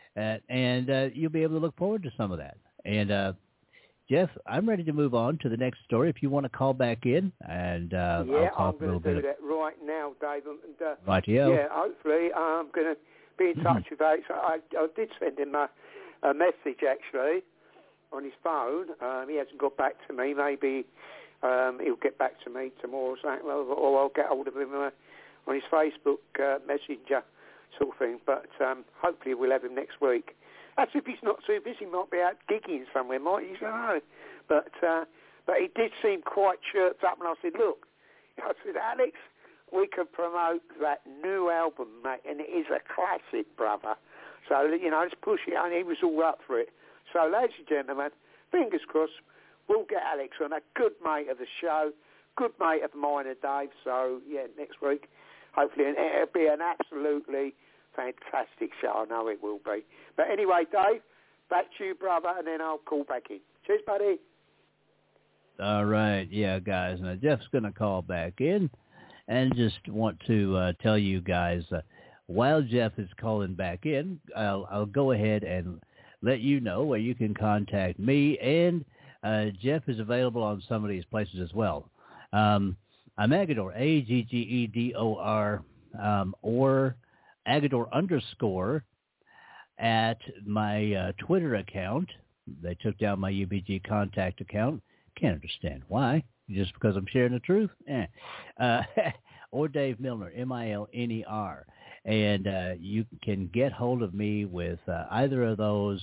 and you'll be able to look forward to some of that. And Jeff, I'm ready to move on to the next story. If you want to call back in, and I'll talk a little bit. I'm going to do that right now, Dave. And, Rightio. Yeah, hopefully I'm going to be in touch with Alex. I did send him a message actually on his phone. He hasn't got back to me. Maybe he'll get back to me tomorrow or something, or I'll get hold of him on his Facebook Messenger sort of thing. But hopefully we'll have him next week. That's if he's not too busy. He might be out gigging somewhere, might he? I don't know. But he did seem quite chirped up, and I said, look, I said, Alex, we could promote that new album, mate, and it is a classic, brother. So, let's push it, and he was all up for it. So, ladies and gentlemen, fingers crossed, we'll get Alex on, a good mate of the show, good mate of mine and Dave. So, yeah, next week, hopefully, and it'll be an absolutely fantastic show. I know it will be. But anyway, Dave, back to you, brother, and then I'll call back in. Cheers, buddy. All right. Yeah, guys. Now, Jeff's going to call back in and just want to tell you guys, while Jeff is calling back in, I'll go ahead and let you know where you can contact me, and Jeff is available on some of these places as well. I'm Agador, Aggedor, or Agador_ at my Twitter account. They took down my UBG contact account. Can't understand why. Just because I'm sharing the truth? Or Dave Milner, Milner. And you can get hold of me with either of those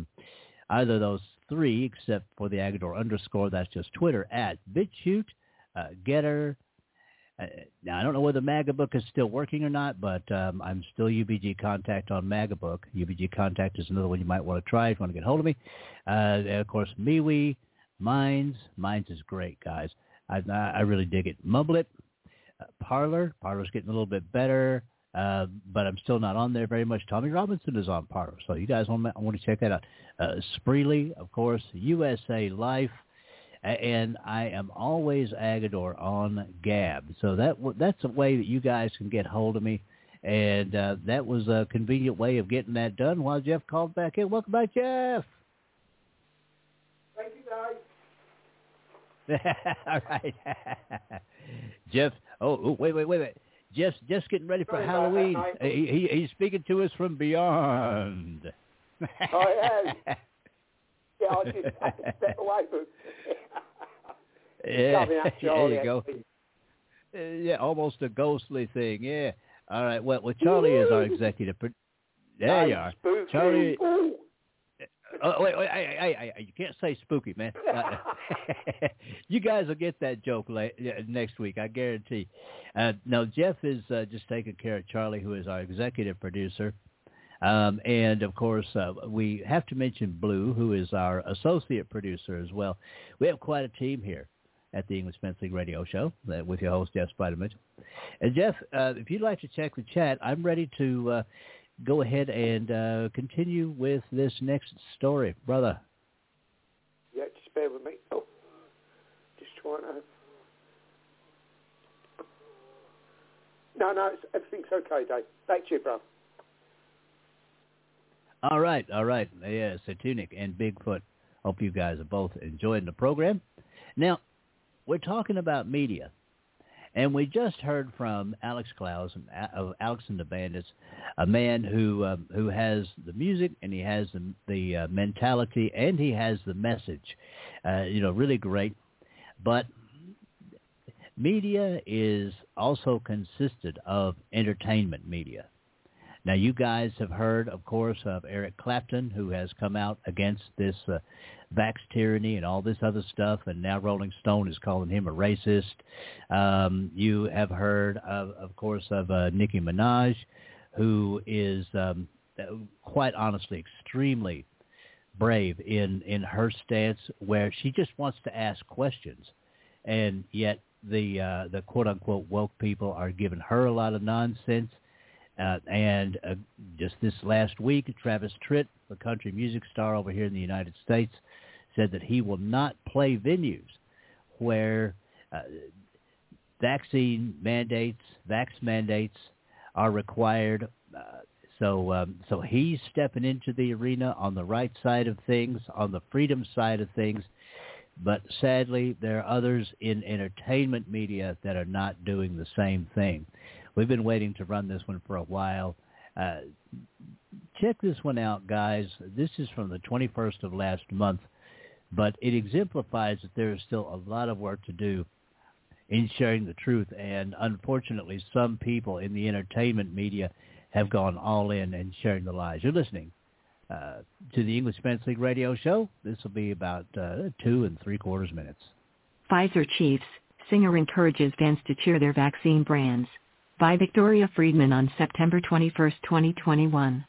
three, except for the Agador_. That's just Twitter at BitChute, Getter. Now, I don't know whether Magabook is still working or not, but I'm still UBG Contact on Magabook. UBG Contact is another one you might want to try if you want to get hold of me. And of course, MeWe, Minds. Minds is great, guys. I really dig it. Mumblet, Parler. Parler's getting a little bit better, but I'm still not on there very much. Tommy Robinson is on Parler, so you guys want to check that out. Spreely, of course, USA Life. And I am always Agador on Gab. So that's a way that you guys can get hold of me. And that was a convenient way of getting that done while Jeff called back in. Welcome back, Jeff. Thank you, guys. All right. Jeff, wait. Jeff's just getting ready for Halloween. He's speaking to us from beyond. Oh, yeah. Yeah, I'll just step away from yeah, there you go. Yeah, almost a ghostly thing, yeah. All right, well Charlie is our executive. There you are. Spooky. Charlie. Wait, you can't say spooky, man. You guys will get that joke next week, I guarantee. No, Jeff is just taking care of Charlie, who is our executive producer. And, of course, we have to mention Blue, who is our associate producer as well. We have quite a team here at the English Defense League Radio Show with your host, Jeff Spider Mitchell. And, Jeff, if you'd like to check the chat, I'm ready to go ahead and continue with this next story. Brother. Yeah, just bear with me. Oh, just trying to... No, everything's okay, Dave. Back to you, bro. All right. Yeah, Satunic and Bigfoot. Hope you guys are both enjoying the program. Now, we're talking about media, and we just heard from Alex Klaus of Alex and the Bandits, a man who has the music and he has the mentality and he has the message. Really great. But media is also consisted of entertainment media. Now, you guys have heard, of course, of Eric Clapton, who has come out against this vax tyranny and all this other stuff, and now Rolling Stone is calling him a racist. You have heard, of course, of Nicki Minaj, who is quite honestly extremely brave in her stance, where she just wants to ask questions, and yet the quote-unquote woke people are giving her a lot of nonsense. And just this last week, Travis Tritt, the country music star over here in the United States, said that he will not play venues where vax mandates are required. So he's stepping into the arena on the right side of things, on the freedom side of things. But sadly, there are others in entertainment media that are not doing the same thing. We've been waiting to run this one for a while. Check this one out, guys. This is from the 21st of last month, but it exemplifies that there is still a lot of work to do in sharing the truth, and unfortunately, some people in the entertainment media have gone all in and sharing the lies. You're listening to the English Defense League radio show. This will be about 2 3/4 minutes. Pfizer Chiefs, singer encourages fans to cheer their vaccine brands. By Victoria Friedman on September 21, 2021.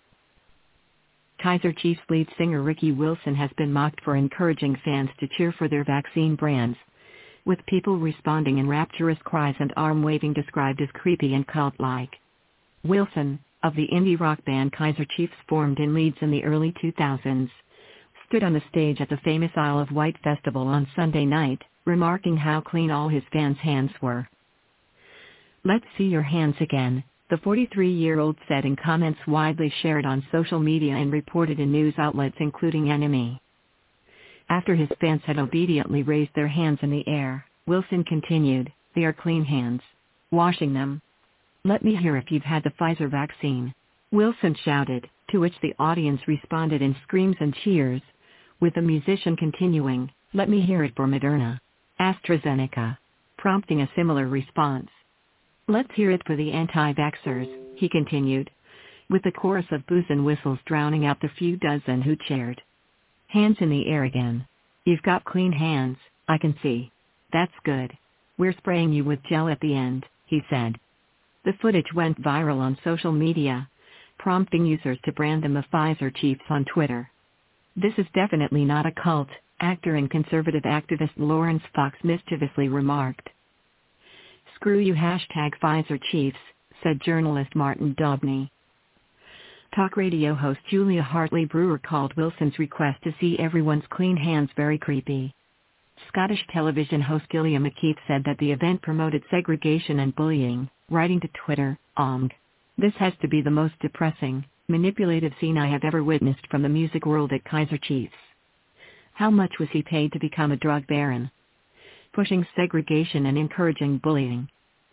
Kaiser Chiefs lead singer Ricky Wilson has been mocked for encouraging fans to cheer for their vaccine brands, with people responding in rapturous cries and arm-waving described as creepy and cult-like. Wilson, of the indie rock band Kaiser Chiefs formed in Leeds in the early 2000s, stood on the stage at the famous Isle of Wight festival on Sunday night, remarking how clean all his fans' hands were. "Let's see your hands again," the 43-year-old said in comments widely shared on social media and reported in news outlets including NME. After his fans had obediently raised their hands in the air, Wilson continued, "They are clean hands. Washing them. Let me hear if you've had the Pfizer vaccine," Wilson shouted, to which the audience responded in screams and cheers, with the musician continuing, "Let me hear it for Moderna, AstraZeneca," prompting a similar response. "Let's hear it for the anti-vaxxers," he continued, with the chorus of boos and whistles drowning out the few dozen who cheered. "Hands in the air again. You've got clean hands, I can see. That's good. We're spraying you with gel at the end," he said. The footage went viral on social media, prompting users to brand them the Pfizer Chiefs on Twitter. "This is definitely not a cult," actor and conservative activist Lawrence Fox mischievously remarked. "Screw you #Pfizer Chiefs," said journalist Martin Dobney. Talk radio host Julia Hartley-Brewer called Wilson's request to see everyone's clean hands very creepy. Scottish television host Gillian McKeith said that the event promoted segregation and bullying, writing to Twitter, "This has to be the most depressing, manipulative scene I have ever witnessed from the music world at Kaiser Chiefs. How much was he paid to become a drug baron? Pushing segregation and encouraging bullying.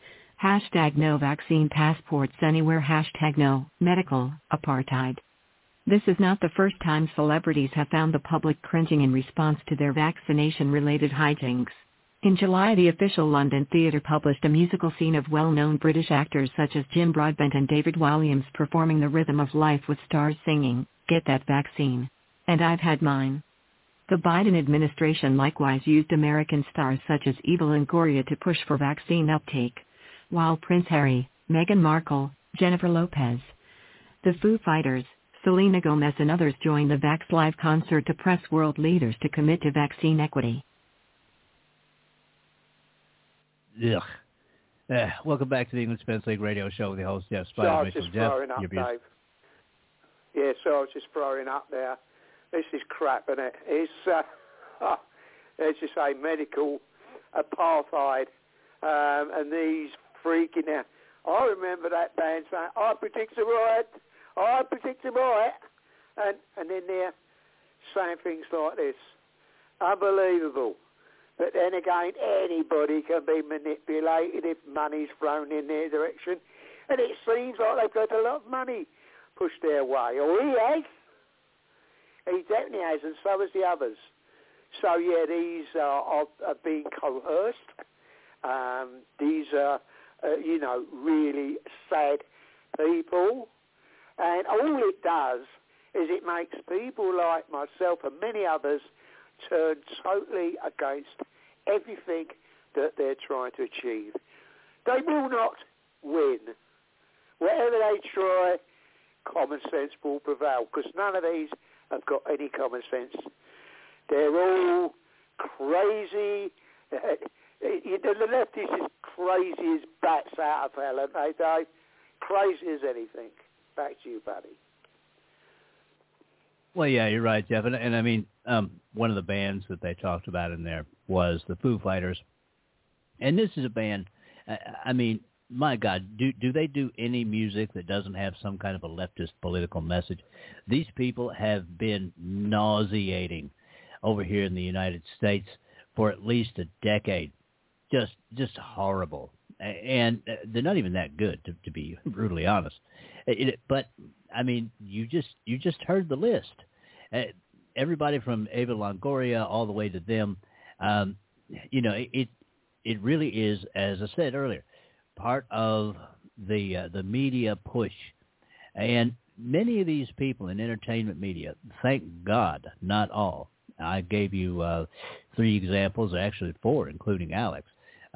#No vaccine passports anywhere. #No medical apartheid." This is not the first time celebrities have found the public cringing in response to their vaccination-related hijinks. In July, the official London Theatre published a musical scene of well-known British actors such as Jim Broadbent and David Williams performing The Rhythm of Life, with stars singing, "Get that vaccine," and "I've had mine." The Biden administration likewise used American stars such as Eva Longoria to push for vaccine uptake, while Prince Harry, Meghan Markle, Jennifer Lopez, the Foo Fighters, Selena Gomez and others joined the Vax Live concert to press world leaders to commit to vaccine equity. Welcome back to the English Defense League radio show with the host, Jeff Spider. So I was just throwing up, Dave. Yeah, so I was just throwing up there. This is crap, isn't it? It's, let's just say, medical apartheid, and these freaking out. I remember that band saying, "I predict the riot, I predict the riot," And then they're saying things like this. Unbelievable. But then again, anybody can be manipulated if money's thrown in their direction. And it seems like they've got a lot of money pushed their way. Or he has. He definitely has, and so has the others. So, yeah, these are being coerced. These are, really sad people. And all it does is it makes people like myself and many others turn totally against everything that they're trying to achieve. They will not win. Whatever they try, common sense will prevail, because none of these have got any common sense. They're all crazy. The leftists is crazy as bats out of hell, aren't they, Dave? Crazy as anything. Back to you, buddy. Well, yeah, you're right, Jeff. And I mean, one of the bands that they talked about in there was the Foo Fighters. And this is a band, I mean, my God, do they do any music that doesn't have some kind of a leftist political message? These people have been nauseating over here in the United States for at least a decade. Just horrible. And they're not even that good, to be brutally honest. But, I mean, you just heard the list. Everybody from Eva Longoria all the way to them, it really is, as I said earlier, part of the media push. And many of these people in entertainment media, thank God, not all. I gave you 3 examples, actually 4, including Alex.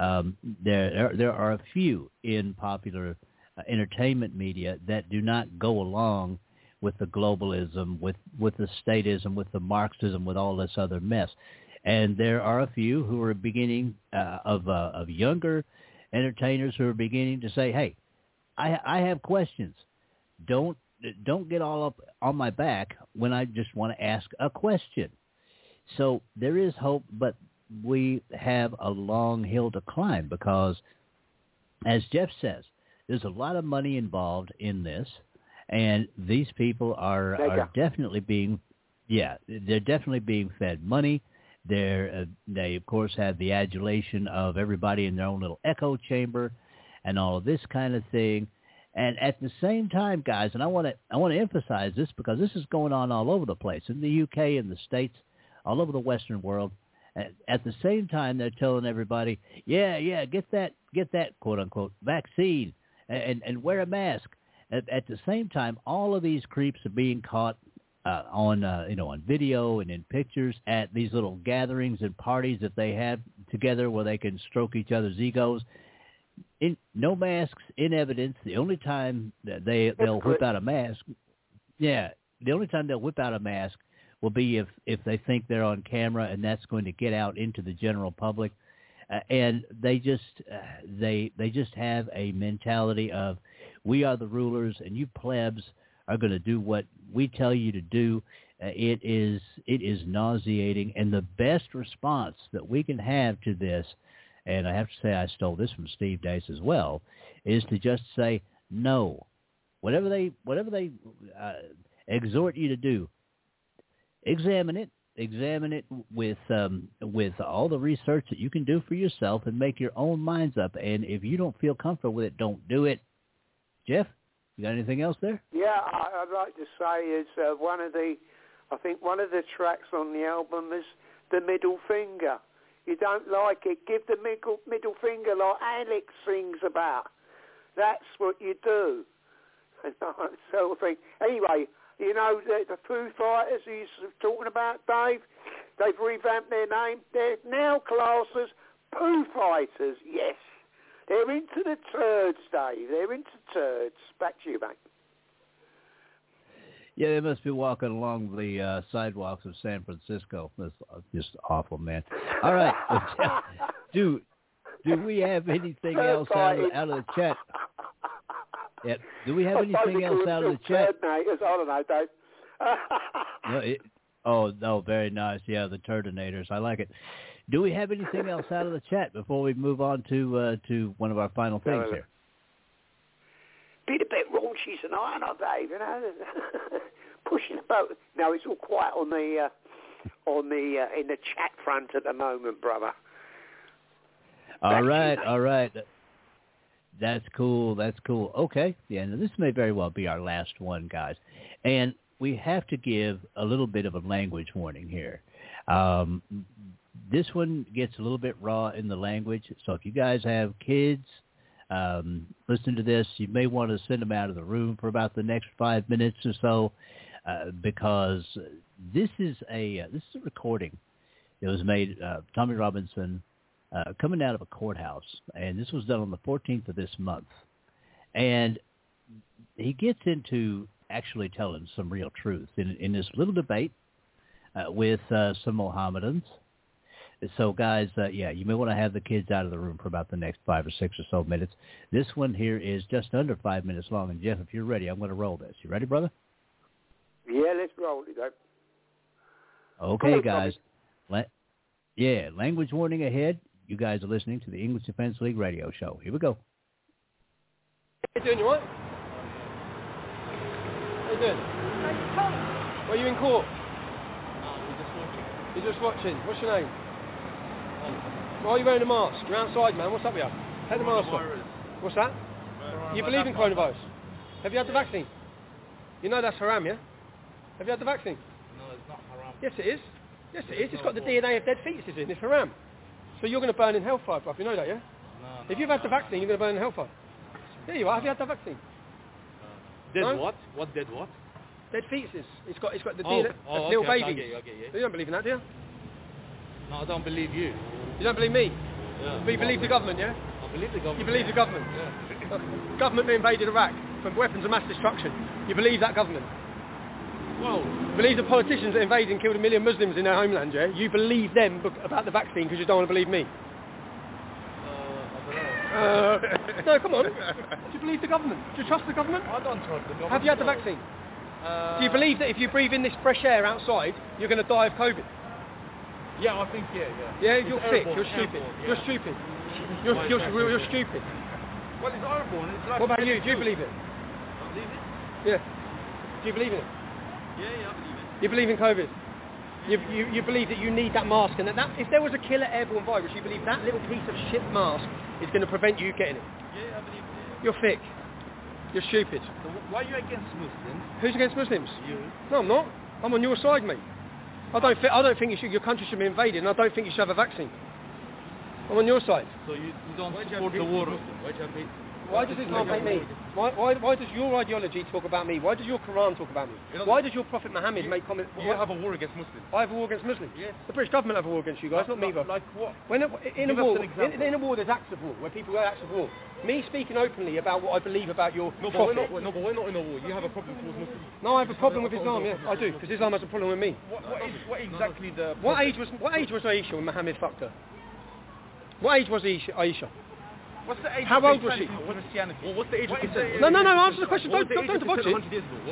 There are a few in popular entertainment media that do not go along with the globalism, with the statism, with the Marxism, with all this other mess. And there are a few who are beginning of younger entertainers who are beginning to say, "Hey, I have questions. Don't get all up on my back when I just want to ask a question." So there is hope, but we have a long hill to climb because, as Jeff says, there's a lot of money involved in this, and these people are definitely being, they're definitely being fed money. They of course have the adulation of everybody in their own little echo chamber, and all of this kind of thing. And at the same time, guys, and I want to emphasize this because this is going on all over the place in the UK, in the States, all over the Western world. At the same time, they're telling everybody, get that quote unquote vaccine and wear a mask. At the same time, all of these creeps are being caught on video and in pictures at these little gatherings and parties that they have together where they can stroke each other's egos. No masks in evidence. The only time that they'll whip out a mask, the only time they'll whip out a mask will be if they think they're on camera and that's going to get out into the general public. And they just have a mentality of, we are the rulers and you plebs are going to do what we tell you to do. It is nauseating. And the best response that we can have to this, and I have to say I stole this from Steve Dace as well, is to just say no. Whatever they exhort you to do, examine it with all the research that you can do for yourself and make your own minds up. And if you don't feel comfortable with it, don't do it. Jeff, you got anything else there? Yeah, I'd like to say is one of the tracks on the album is The Middle Finger. You don't like it, give the middle finger like Alex sings about. That's what you do. Sort of thing. Anyway, you know, the Foo Fighters he's talking about, Dave, they've revamped their name. They're now classed as Pooh Fighters, yes. They're into the turds, Dave. They're into turds. Back to you, mate. Yeah, they must be walking along the sidewalks of San Francisco. That's just awful, man. All right. Do we have anything else out of the chat? Yeah. Do we have anything else out of the chat? I don't know, Dave. No, very nice. Yeah, the Turdinators. I like it. Do we have anything else out of the chat before we move on to one of our final things here? Been a bit raunchy tonight, aren't I, Dave? You know, pushing a boat. No, it's all quiet on the in the chat front at the moment, brother. All right. That's cool. Okay. Yeah, now this may very well be our last one, guys. And we have to give a little bit of a language warning here. This one gets a little bit raw in the language. So if you guys have kids, listen to this. You may want to send them out of the room for about the next 5 minutes or so, because this is a recording. It was made, Tommy Robinson, coming out of a courthouse, and this was done on the 14th of this month. And he gets into actually telling some real truth in this little debate with some Mohammedans. So, guys, you may want to have the kids out of the room for about the next 5 or 6 or so minutes. This one here is just under 5 minutes long. And, Jeff, if you're ready, I'm going to roll this. You ready, brother? Yeah, let's roll it, though. Okay, guys. Language warning ahead. You guys are listening to the English Defense League radio show. Here we go. How you doing, you right? How you doing? Are you in court? You're just watching. What's your name? Why are you wearing a mask? You're outside, man. What's up with you? Take the mask off. What's that? You believe in coronavirus? Have you had the vaccine? You know that's haram, yeah? Have you had the vaccine? No, it's not haram. Yes, it is. Yes, it is. It's got the DNA of dead fetuses in. It's haram. So you're going to burn in hellfire, bruv. You know that, yeah? No, if you've had the vaccine, you're going to burn in hellfire. There you are. Have you had the vaccine? Dead No? what? What dead what? Dead fetuses. It's got the DNA of little babies. Okay, yeah. You don't believe in that, do you? No, I don't believe you. You don't believe me? Yeah. But you believe the government, yeah? I believe the government. You believe the government? Yeah. Okay. Government that invaded Iraq from weapons of mass destruction. You believe that government? Well, You believe the politicians that invaded and killed 1 million Muslims in their homeland, yeah? You believe them about the vaccine because you don't want to believe me? I don't know. No, come on. Do you believe the government? Do you trust the government? I don't trust the government. Have you had the vaccine? Do you believe that if you breathe in this fresh air outside, you're going to die of COVID? Yeah, I think, yeah. Yeah, It's you're sick, airborne, you're stupid. airborne, yeah. You're stupid. You're stupid. Well, it's airborne. It's like What about you? Do you believe it? I believe it. Yeah. Do you believe in it? Yeah, I believe it. You believe in COVID? You believe that you need that mask, and that if there was a killer airborne virus, you believe that little piece of shit mask is going to prevent you getting it? Yeah, I believe it. You're thick. You're stupid. So why are you against Muslims? Who's against Muslims? You. No, I'm not. I'm on your side, mate. I don't think your country should be invaded, and I don't think you should have a vaccine. I'm on your side. So you don't support the war. Why does Islam hate me? Why does your ideology talk about me? Why does your Quran talk about me? Why does your Prophet Muhammad make comments? You have a war against Muslims. I have a war against Muslims. Yes. The British government have a war against you guys, not me, bro. Like what? In a war, there's acts of war, where people are acts of war. Me speaking openly about what I believe about your Prophet. But we're not in a war. You have a problem with Muslims. No, I have a problem with Islam, yeah, I do, because Islam has a problem with me. What exactly the... What age was Aisha when Muhammad fucked her? What age was Aisha? What's the age How of old was she? Christianity? Well, what's the age of Christianity? No, answer the question. Don't dodge it.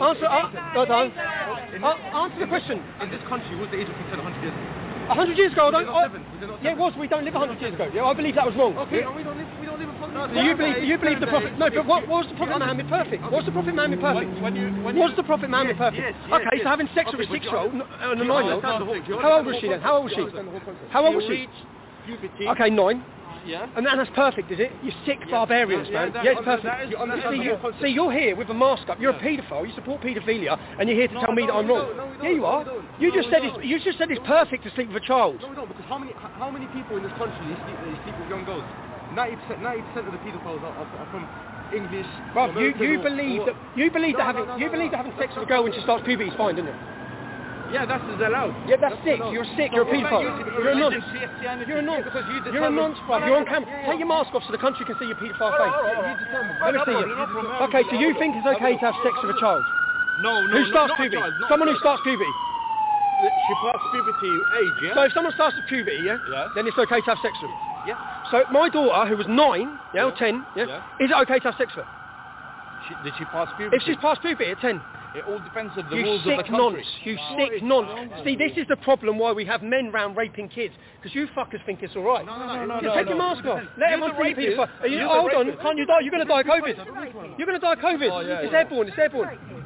Answer the question. In this country, what's the age of Christianity 100 years ago? 100 years ago, yeah, it was. We don't live 100 years ago. Yeah, I believe that was wrong. Okay, we don't live 100 years ago. You believe the Prophet? No, but what was the Prophet Muhammad perfect? Was the Prophet Muhammad perfect? Was the Prophet Muhammad perfect? Okay, so having sex with a 6-year-old and a 9-year-old. How old was she then? How old was she? Okay, 9. Yeah. And that's perfect, is it? You sick barbarians, man. Yeah, it's perfect. See, you're here with a mask up. You're a paedophile. You support paedophilia, and you're here to tell me that I'm wrong. Yeah, you are. You just said it's perfect to sleep with a child. No, because how many people in this country sleep with young girls? 90% of the paedophiles are from English. Bruv, you believe that having sex with a girl when she starts puberty is fine, isn't it? Yeah, that's allowed. Yeah, that's sick. You're sick. You're a paedophile. You're a nonce. You're a nonce. You're a nonce, bruv. You're on camera. Take your mask off so the country can see your paedophile face. Let me see you. Okay, so you think it's okay to have sex with a child? No. Who starts puberty? Someone who starts puberty. She passed puberty age, yeah? So if someone starts with puberty, yeah, then it's okay to have sex with her. Yeah. So my daughter, who was 9, or 10, is it okay to have sex with her? Did she pass puberty? If she's passed puberty at 10. It all depends on the rules of the country. You sick nonce. See, this is the problem why we have men round raping kids. Because you fuckers think it's alright. No. Take your mask off. Let everyone see people. Hold on, can't you die? You're going to die of COVID. You're going to die of COVID. It's airborne.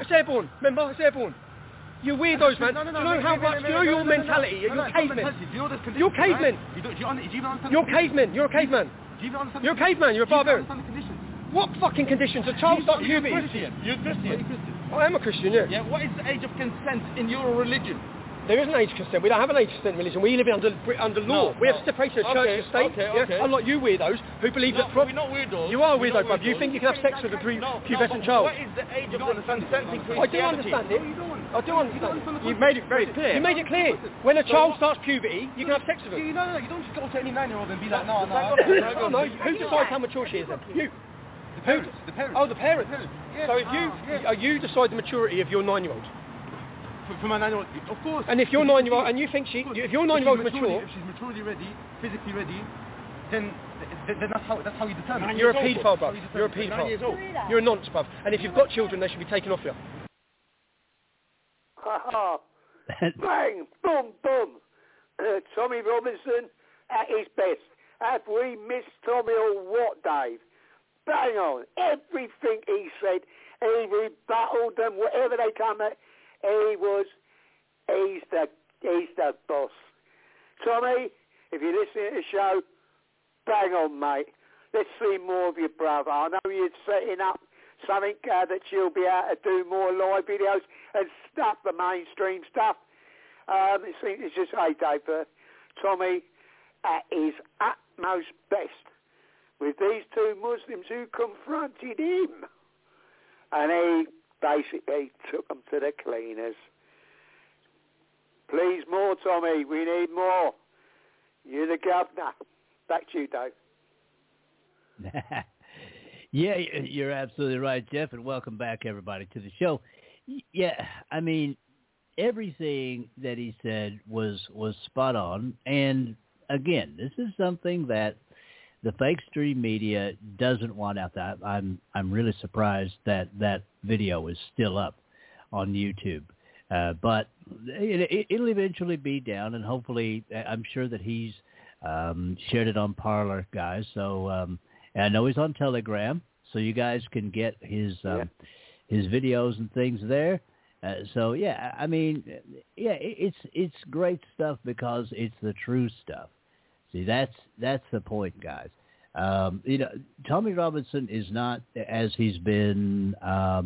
It's airborne. Remember, it's airborne. You weirdos, man. No, do you know how much? Do you know your mentality? You're cavemen. You're cavemen. You're cavemen. You're a caveman. You're a caveman. You're a barbarian. What fucking conditions? A child starts puberty. You're Christian. I am a Christian, yeah. Yeah. What is the age of consent in your religion? There is an age consent. We don't have an age consent religion. We live under law. We have separation of church and state. Okay. Unlike you weirdos who believe that... We're not weirdos. You are a weirdo, bruv. You think you can have sex with a prepubescent child. What is the age of consent in Christianity? I do understand it. I do understand it. You've made it very clear. You made it clear. When a child starts puberty, you can have sex with them. No, you don't just go to any 9-year-old and be like, no. No, who decides how mature she is then? You. The parents. Oh, the parents. Yeah. So if you decide the maturity of your 9-year-old. For my 9-year-old, of course. And if your 9-year-old, and you think if your 9-year-old is mature, if she's maturely ready, physically ready, then that's how you determine. You're a paedophile, bruv. You're a paedophile. You're a nonce, bruv. And if you've got children, they should be taken off you. Ha ha! Bang! Boom! Boom! Tommy Robinson at his best. Have we missed Tommy or what, Dave? Bang on! Everything he said, he rebutted them. Whatever they come at, he's the boss. Tommy, if you're listening to the show, bang on, mate. Let's see more of your brother. I know you're setting up something that you'll be able to do more live videos and stuff, the mainstream stuff. It's just, hey, Dave, Tommy at his utmost best with these two Muslims who confronted him. And he basically took them to the cleaners. Please more, Tommy. We need more. You're the governor. Back to you, Dave. Yeah, you're absolutely right, Jeff, and welcome back, everybody, to the show. Yeah, I mean, everything that he said was spot on. And, again, this is something that the fake stream media doesn't want out there. I'm really surprised that video is still up on YouTube. But it'll eventually be down, and hopefully I'm sure that he's shared it on Parler, guys. So and I know he's on Telegram, so you guys can get his videos and things there. So, yeah, I mean, yeah, it's great stuff because it's the true stuff. See, that's the point, guys. Tommy Robinson is not, as he's been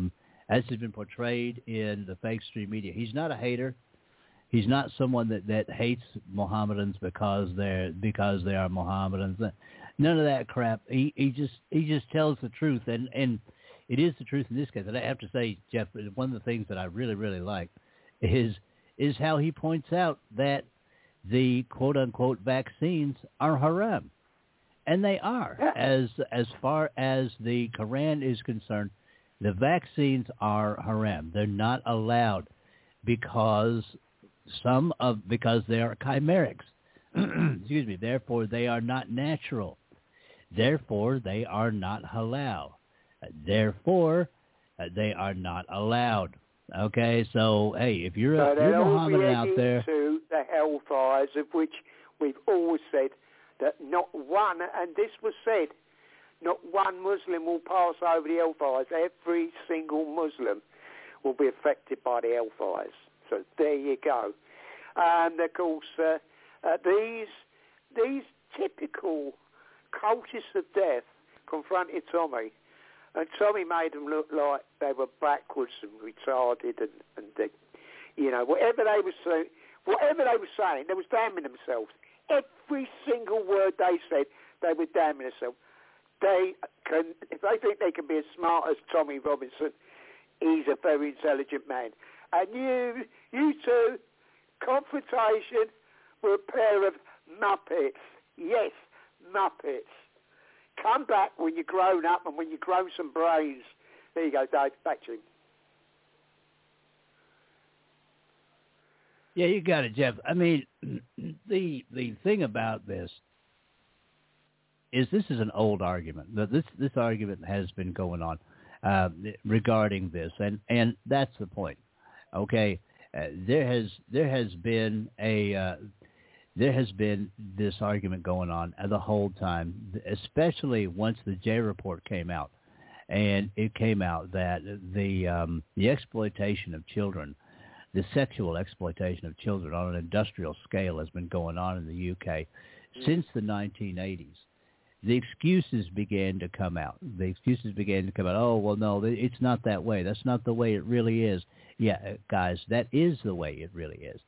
portrayed in the fake stream media. He's not a hater. He's not someone that hates Mohammedans because they are Mohammedans. None of that crap. He just tells the truth, and it is the truth in this case. And I have to say, Jeff, one of the things that I really, really like is how he points out that the quote-unquote vaccines are haram. And they are. As far as the Quran is concerned, the vaccines are haram. They're not allowed because they are chimerics. Excuse me. Therefore, they are not natural. Therefore, they are not halal. Therefore, they are not allowed. Okay, so hey, if you're Mohammedan out there, to the hellfires of which we've always said that not one, and this was said, not one Muslim will pass over the hellfires. Every single Muslim will be affected by the hellfires. So there you go. And of course, these typical cultists of death confronted Tommy, and Tommy made them look like they were backwards and retarded, and whatever they were saying, they was damning themselves. Every single word they said, they were damning themselves. If they think they can be as smart as Tommy Robinson, he's a very intelligent man. And you two, confrontation were a pair of muppets. Yes, muppets. Come back when you're grown up and when you've grown some brains. There you go, Dave. Back to him. Yeah, you got it, Jeff. I mean, the thing about this is an old argument. This argument has been going on regarding this, and that's the point. Okay, there has been this argument going on the whole time, especially once the J report came out, and it came out that the exploitation of children, the sexual exploitation of children on an industrial scale has been going on in the UK since the 1980s. The excuses began to come out. Oh, well, no, it's not that way. That's not the way it really is. Yeah, guys, that is the way it really is.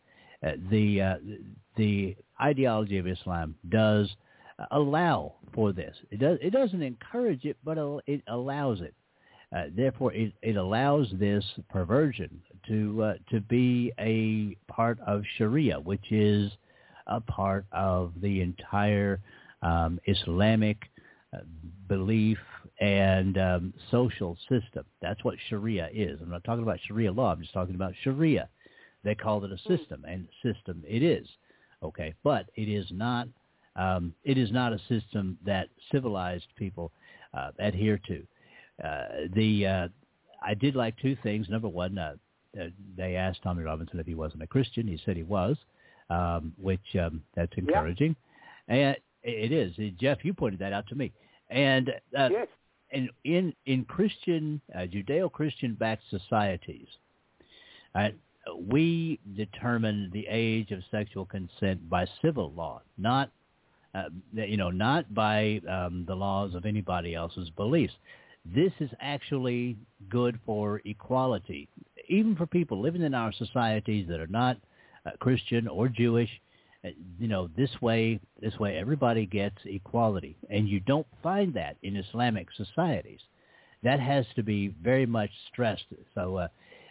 The ideology of Islam does allow for this. It doesn't encourage it, but it allows it. Therefore, it allows this perversion to be a part of Sharia, which is a part of the entire Islamic belief and social system. That's what Sharia is. I'm not talking about Sharia law. I'm just talking about Sharia. They called it a system, and system it is. Okay, but it is not. It is not a system that civilized people adhere to. I did like two things. Number one, they asked Tommy Robinson if he wasn't a Christian. He said he was, which that's encouraging. And it is. Jeff, you pointed that out to me. And yes. And in Christian, Judeo-Christian backed societies, we determine the age of sexual consent by civil law, not by the laws of anybody else's beliefs. This is actually good for equality, even for people living in our societies that are not Christian or Jewish. This way everybody gets equality, and you don't find that in Islamic societies. That has to be very much stressed. So,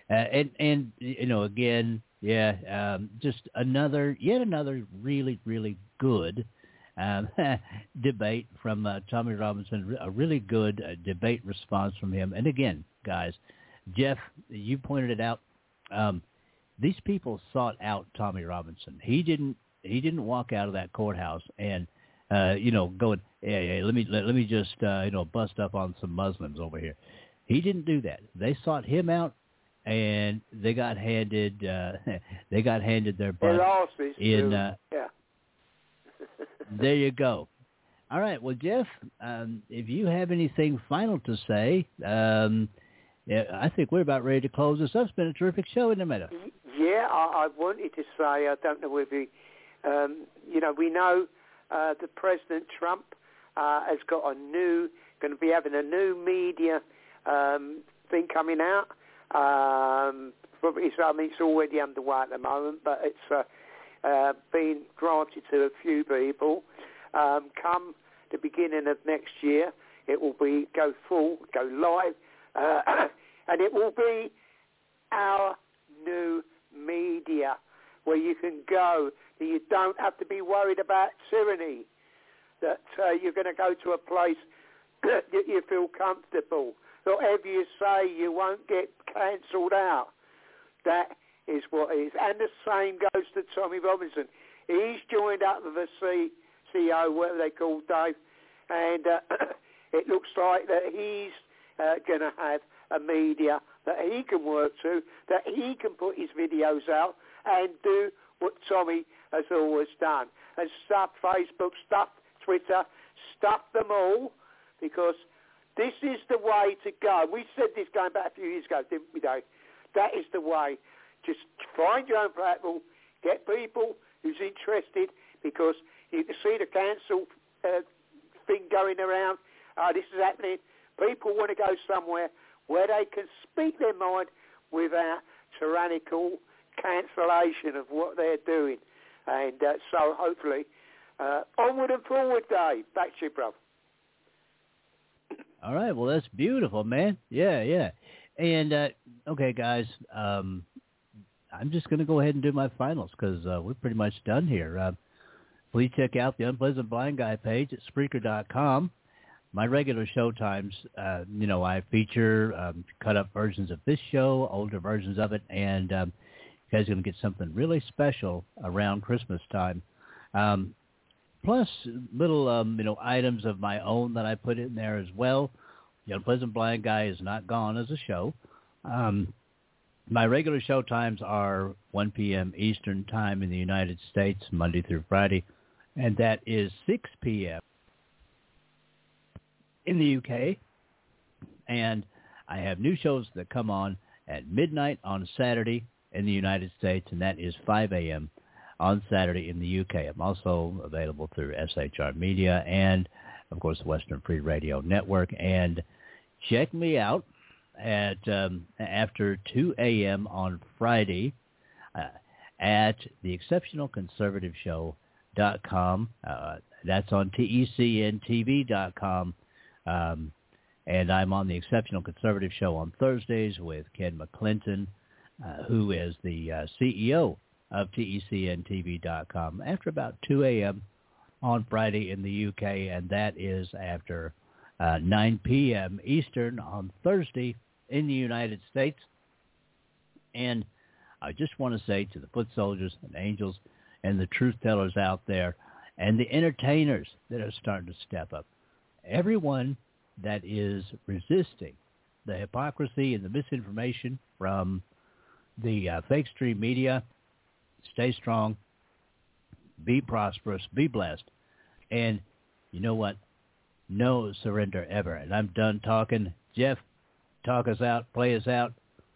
again, just yet another really, really good debate from Tommy Robinson, a really good debate response from him. And again, guys, Jeff, you pointed it out. These people sought out Tommy Robinson. He didn't walk out of that courthouse and going, hey, let me just bust up on some Muslims over here. He didn't do that. They sought him out, and they got handed their butt in. There you go. All right. Well, Jeff, if you have anything final to say, I think we're about ready to close this up. It's been a terrific show, isn't it, Meadow? Yeah, I wanted to say, I don't know whether, we know that President Trump has got going to be having a new media thing coming out. It's already underway at the moment, but it's been granted to a few people. Come the beginning of next year, it will go live, and it will be our new media where you can go. You don't have to be worried about tyranny, that you're going to go to a place that you feel comfortable. Whatever you say, you won't get cancelled out. That is what it is. And the same goes to Tommy Robinson. He's joined up with the CEO, whatever they call Dave, and it looks like that he's going to have a media that he can work to, that he can put his videos out and do what Tommy has always done. And stuff Facebook, stuff Twitter, stuff them all, because this is the way to go. We said this going back a few years ago, didn't we, Dave? That is the way. Just find your own platform, get people who's interested, because you can see the cancel thing going around. This is happening. People want to go somewhere where they can speak their mind without tyrannical cancellation of what they're doing. And so hopefully, onward and forward, Dave. Back to you, brother. All right. Well, that's beautiful, man. Yeah. And, okay, guys, I'm just going to go ahead and do my finals because we're pretty much done here. Please check out the Unpleasant Blind Guy page at Spreaker.com. My regular show times, I feature cut-up versions of this show, older versions of it, and you guys are going to get something really special around Christmas time. Plus little, items of my own that I put in there as well. The Unpleasant Blind Guy is not gone as a show. My regular show times are 1 p.m. Eastern Time in the United States, Monday through Friday, and that is 6 p.m. in the UK. And I have new shows that come on at midnight on Saturday in the United States, and that is 5 a.m. on Saturday in the UK. I'm also available through SHR Media and, of course, the Western Free Radio Network. And check me out at after 2 a.m. on Friday at theexceptionalconservativeshow.com. That's on TECNTV.com. And I'm on the Exceptional Conservative Show on Thursdays with Ken McClinton, who is the CEO of TECNTV.com, after about 2 a.m. on Friday in the UK, and that is after 9 p.m. Eastern on Thursday in the United States. And I just want to say to the foot soldiers and angels and the truth tellers out there and the entertainers that are starting to step up, everyone that is resisting the hypocrisy and the misinformation from the fake stream media, stay strong, be prosperous, be blessed, and you know what? No surrender ever. And I'm done talking. Jeff, talk us out, play us out.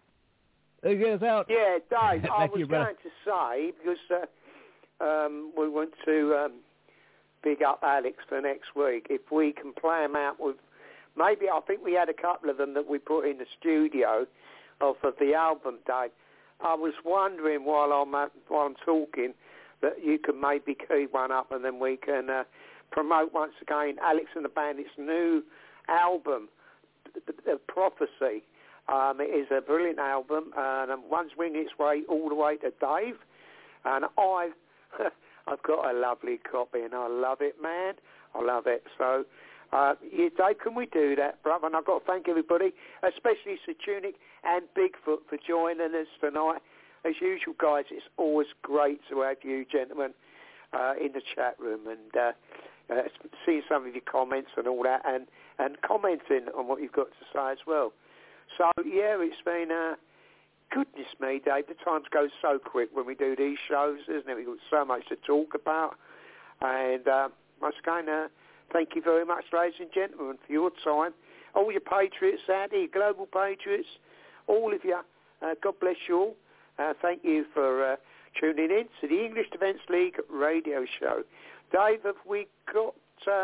Get us out. Yeah, Dave, I was you, going to say, because we want to big up Alex for next week, if we can play him out with, maybe I think we had a couple of them that we put in the studio off of the album, Dave. I was wondering while I'm talking that you could maybe key one up and then we can promote once again Alex and the Bandits' new album, The Prophecy. It is a brilliant album, and one's winging its way all the way to Dave, and I've got a lovely copy, and I love it, man. I love it. So, yeah, Dave, can we do that, brother? And I've got to thank everybody, especially Satunic and Bigfoot, for joining us tonight. As usual, guys, it's always great to have you gentlemen in the chat room and seeing some of your comments and all that, and commenting on what you've got to say as well. So, yeah, it's been, goodness me, Dave, the time goes so quick when we do these shows, isn't it? We've got so much to talk about. And once again, thank you very much, ladies and gentlemen, for your time. All your patriots out there, global patriots, all of you, God bless you all. Thank you for tuning in to the English Defence League radio show. Dave, have we got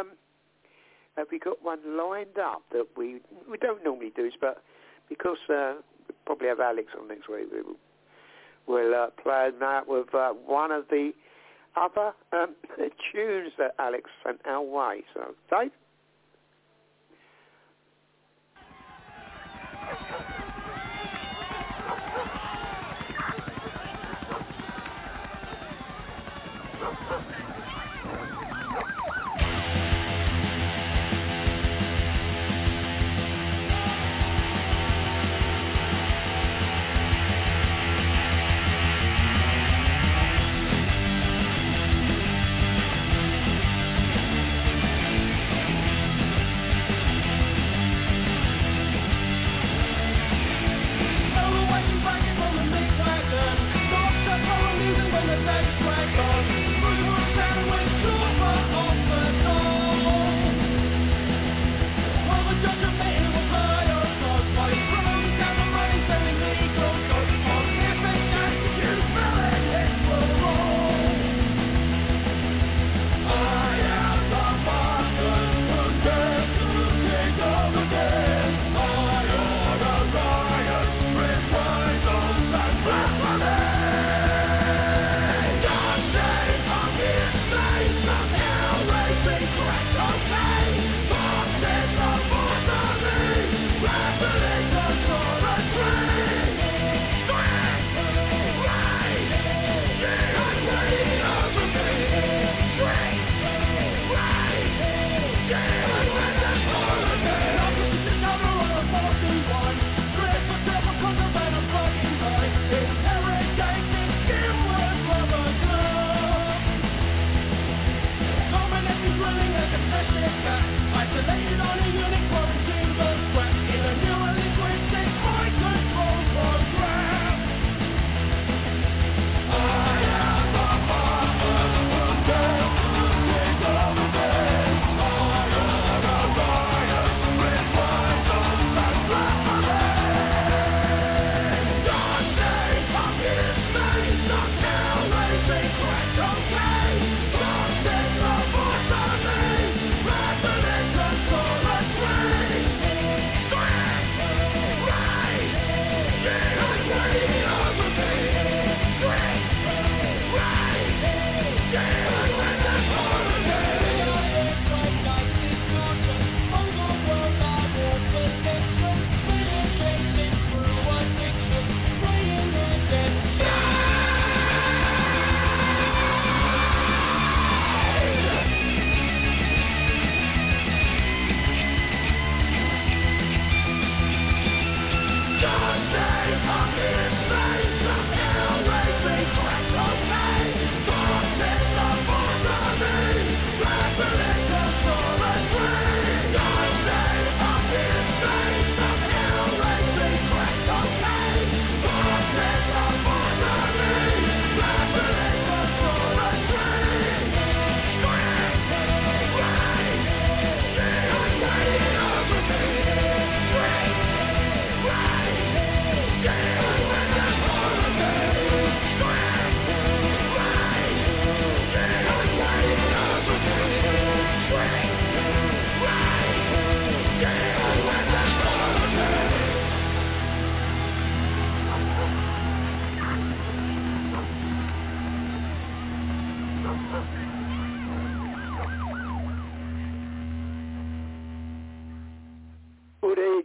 one lined up that we don't normally do, but because we probably have Alex on next week, we'll play them out with one of the other tunes that Alex sent our way. So, Dave?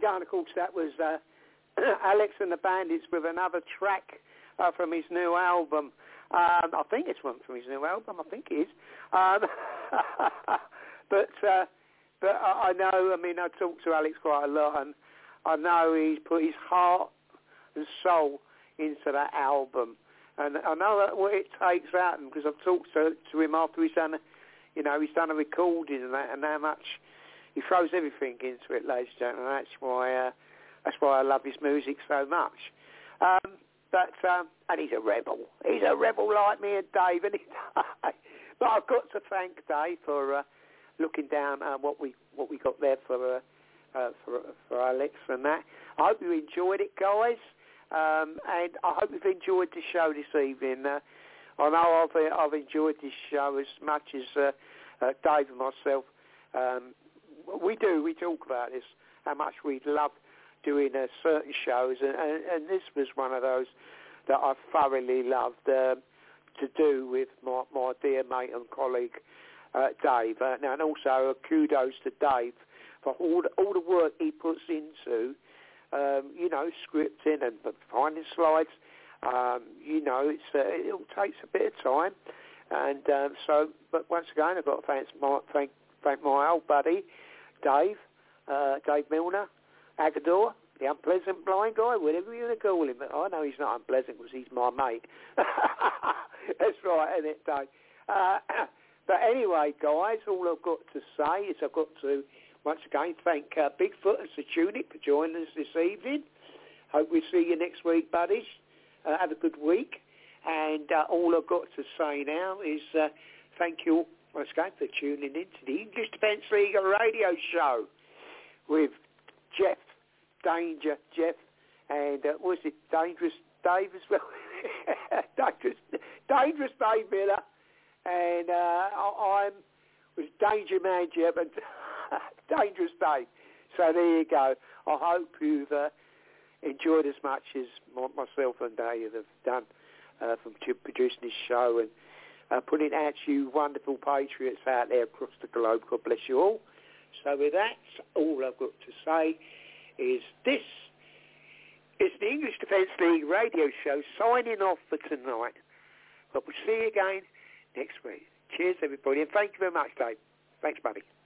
ago, and of course that was Alex and the Bandits with another track from his new album. I think it's one from his new album. I think it is. But I know. I mean, I talk to Alex quite a lot, and I know he's put his heart and soul into that album. And I know what it takes out, because I've talked to him after he's done, he's done a recording and that, and how much he throws everything into it, ladies and gentlemen. That's why I love his music so much. And he's a rebel. He's a rebel like me and Dave, and but I've got to thank Dave for looking down at what we got there for Alex and that. I hope you enjoyed it, guys. And I hope you've enjoyed the show this evening. I know I've enjoyed this show as much as Dave and myself. We talk about this, how much we love doing certain shows, and this was one of those that I thoroughly loved to do with my dear mate and colleague Dave. And also kudos to Dave for all the work he puts into scripting and finding slides. It all takes a bit of time, and but once again, I've got to thank my old buddy Dave Milner, Agador, the unpleasant blind guy, whatever you want to call him. But I know he's not unpleasant because he's my mate. That's right, isn't it, Dave? But anyway, guys, all I've got to say is I've got to once again thank Bigfoot and Satunic for joining us this evening. Hope we see you next week, buddies. Have a good week. And all I've got to say now is thank you once again for tuning in to the English Defence League radio show with Jeff, Danger Jeff, and was it Dangerous Dave as well? Dangerous Dave Miller. And I'm with Danger Man Jeff and Dangerous Dave. So there you go. I hope you've enjoyed as much as myself and Dave have done from producing this show and putting it out to you wonderful patriots out there across the globe. God bless you all. So with that, all I've got to say is this is the English Defence League radio show signing off for tonight. But we'll see you again next week. Cheers, everybody, and thank you very much, Dave. Thanks, buddy.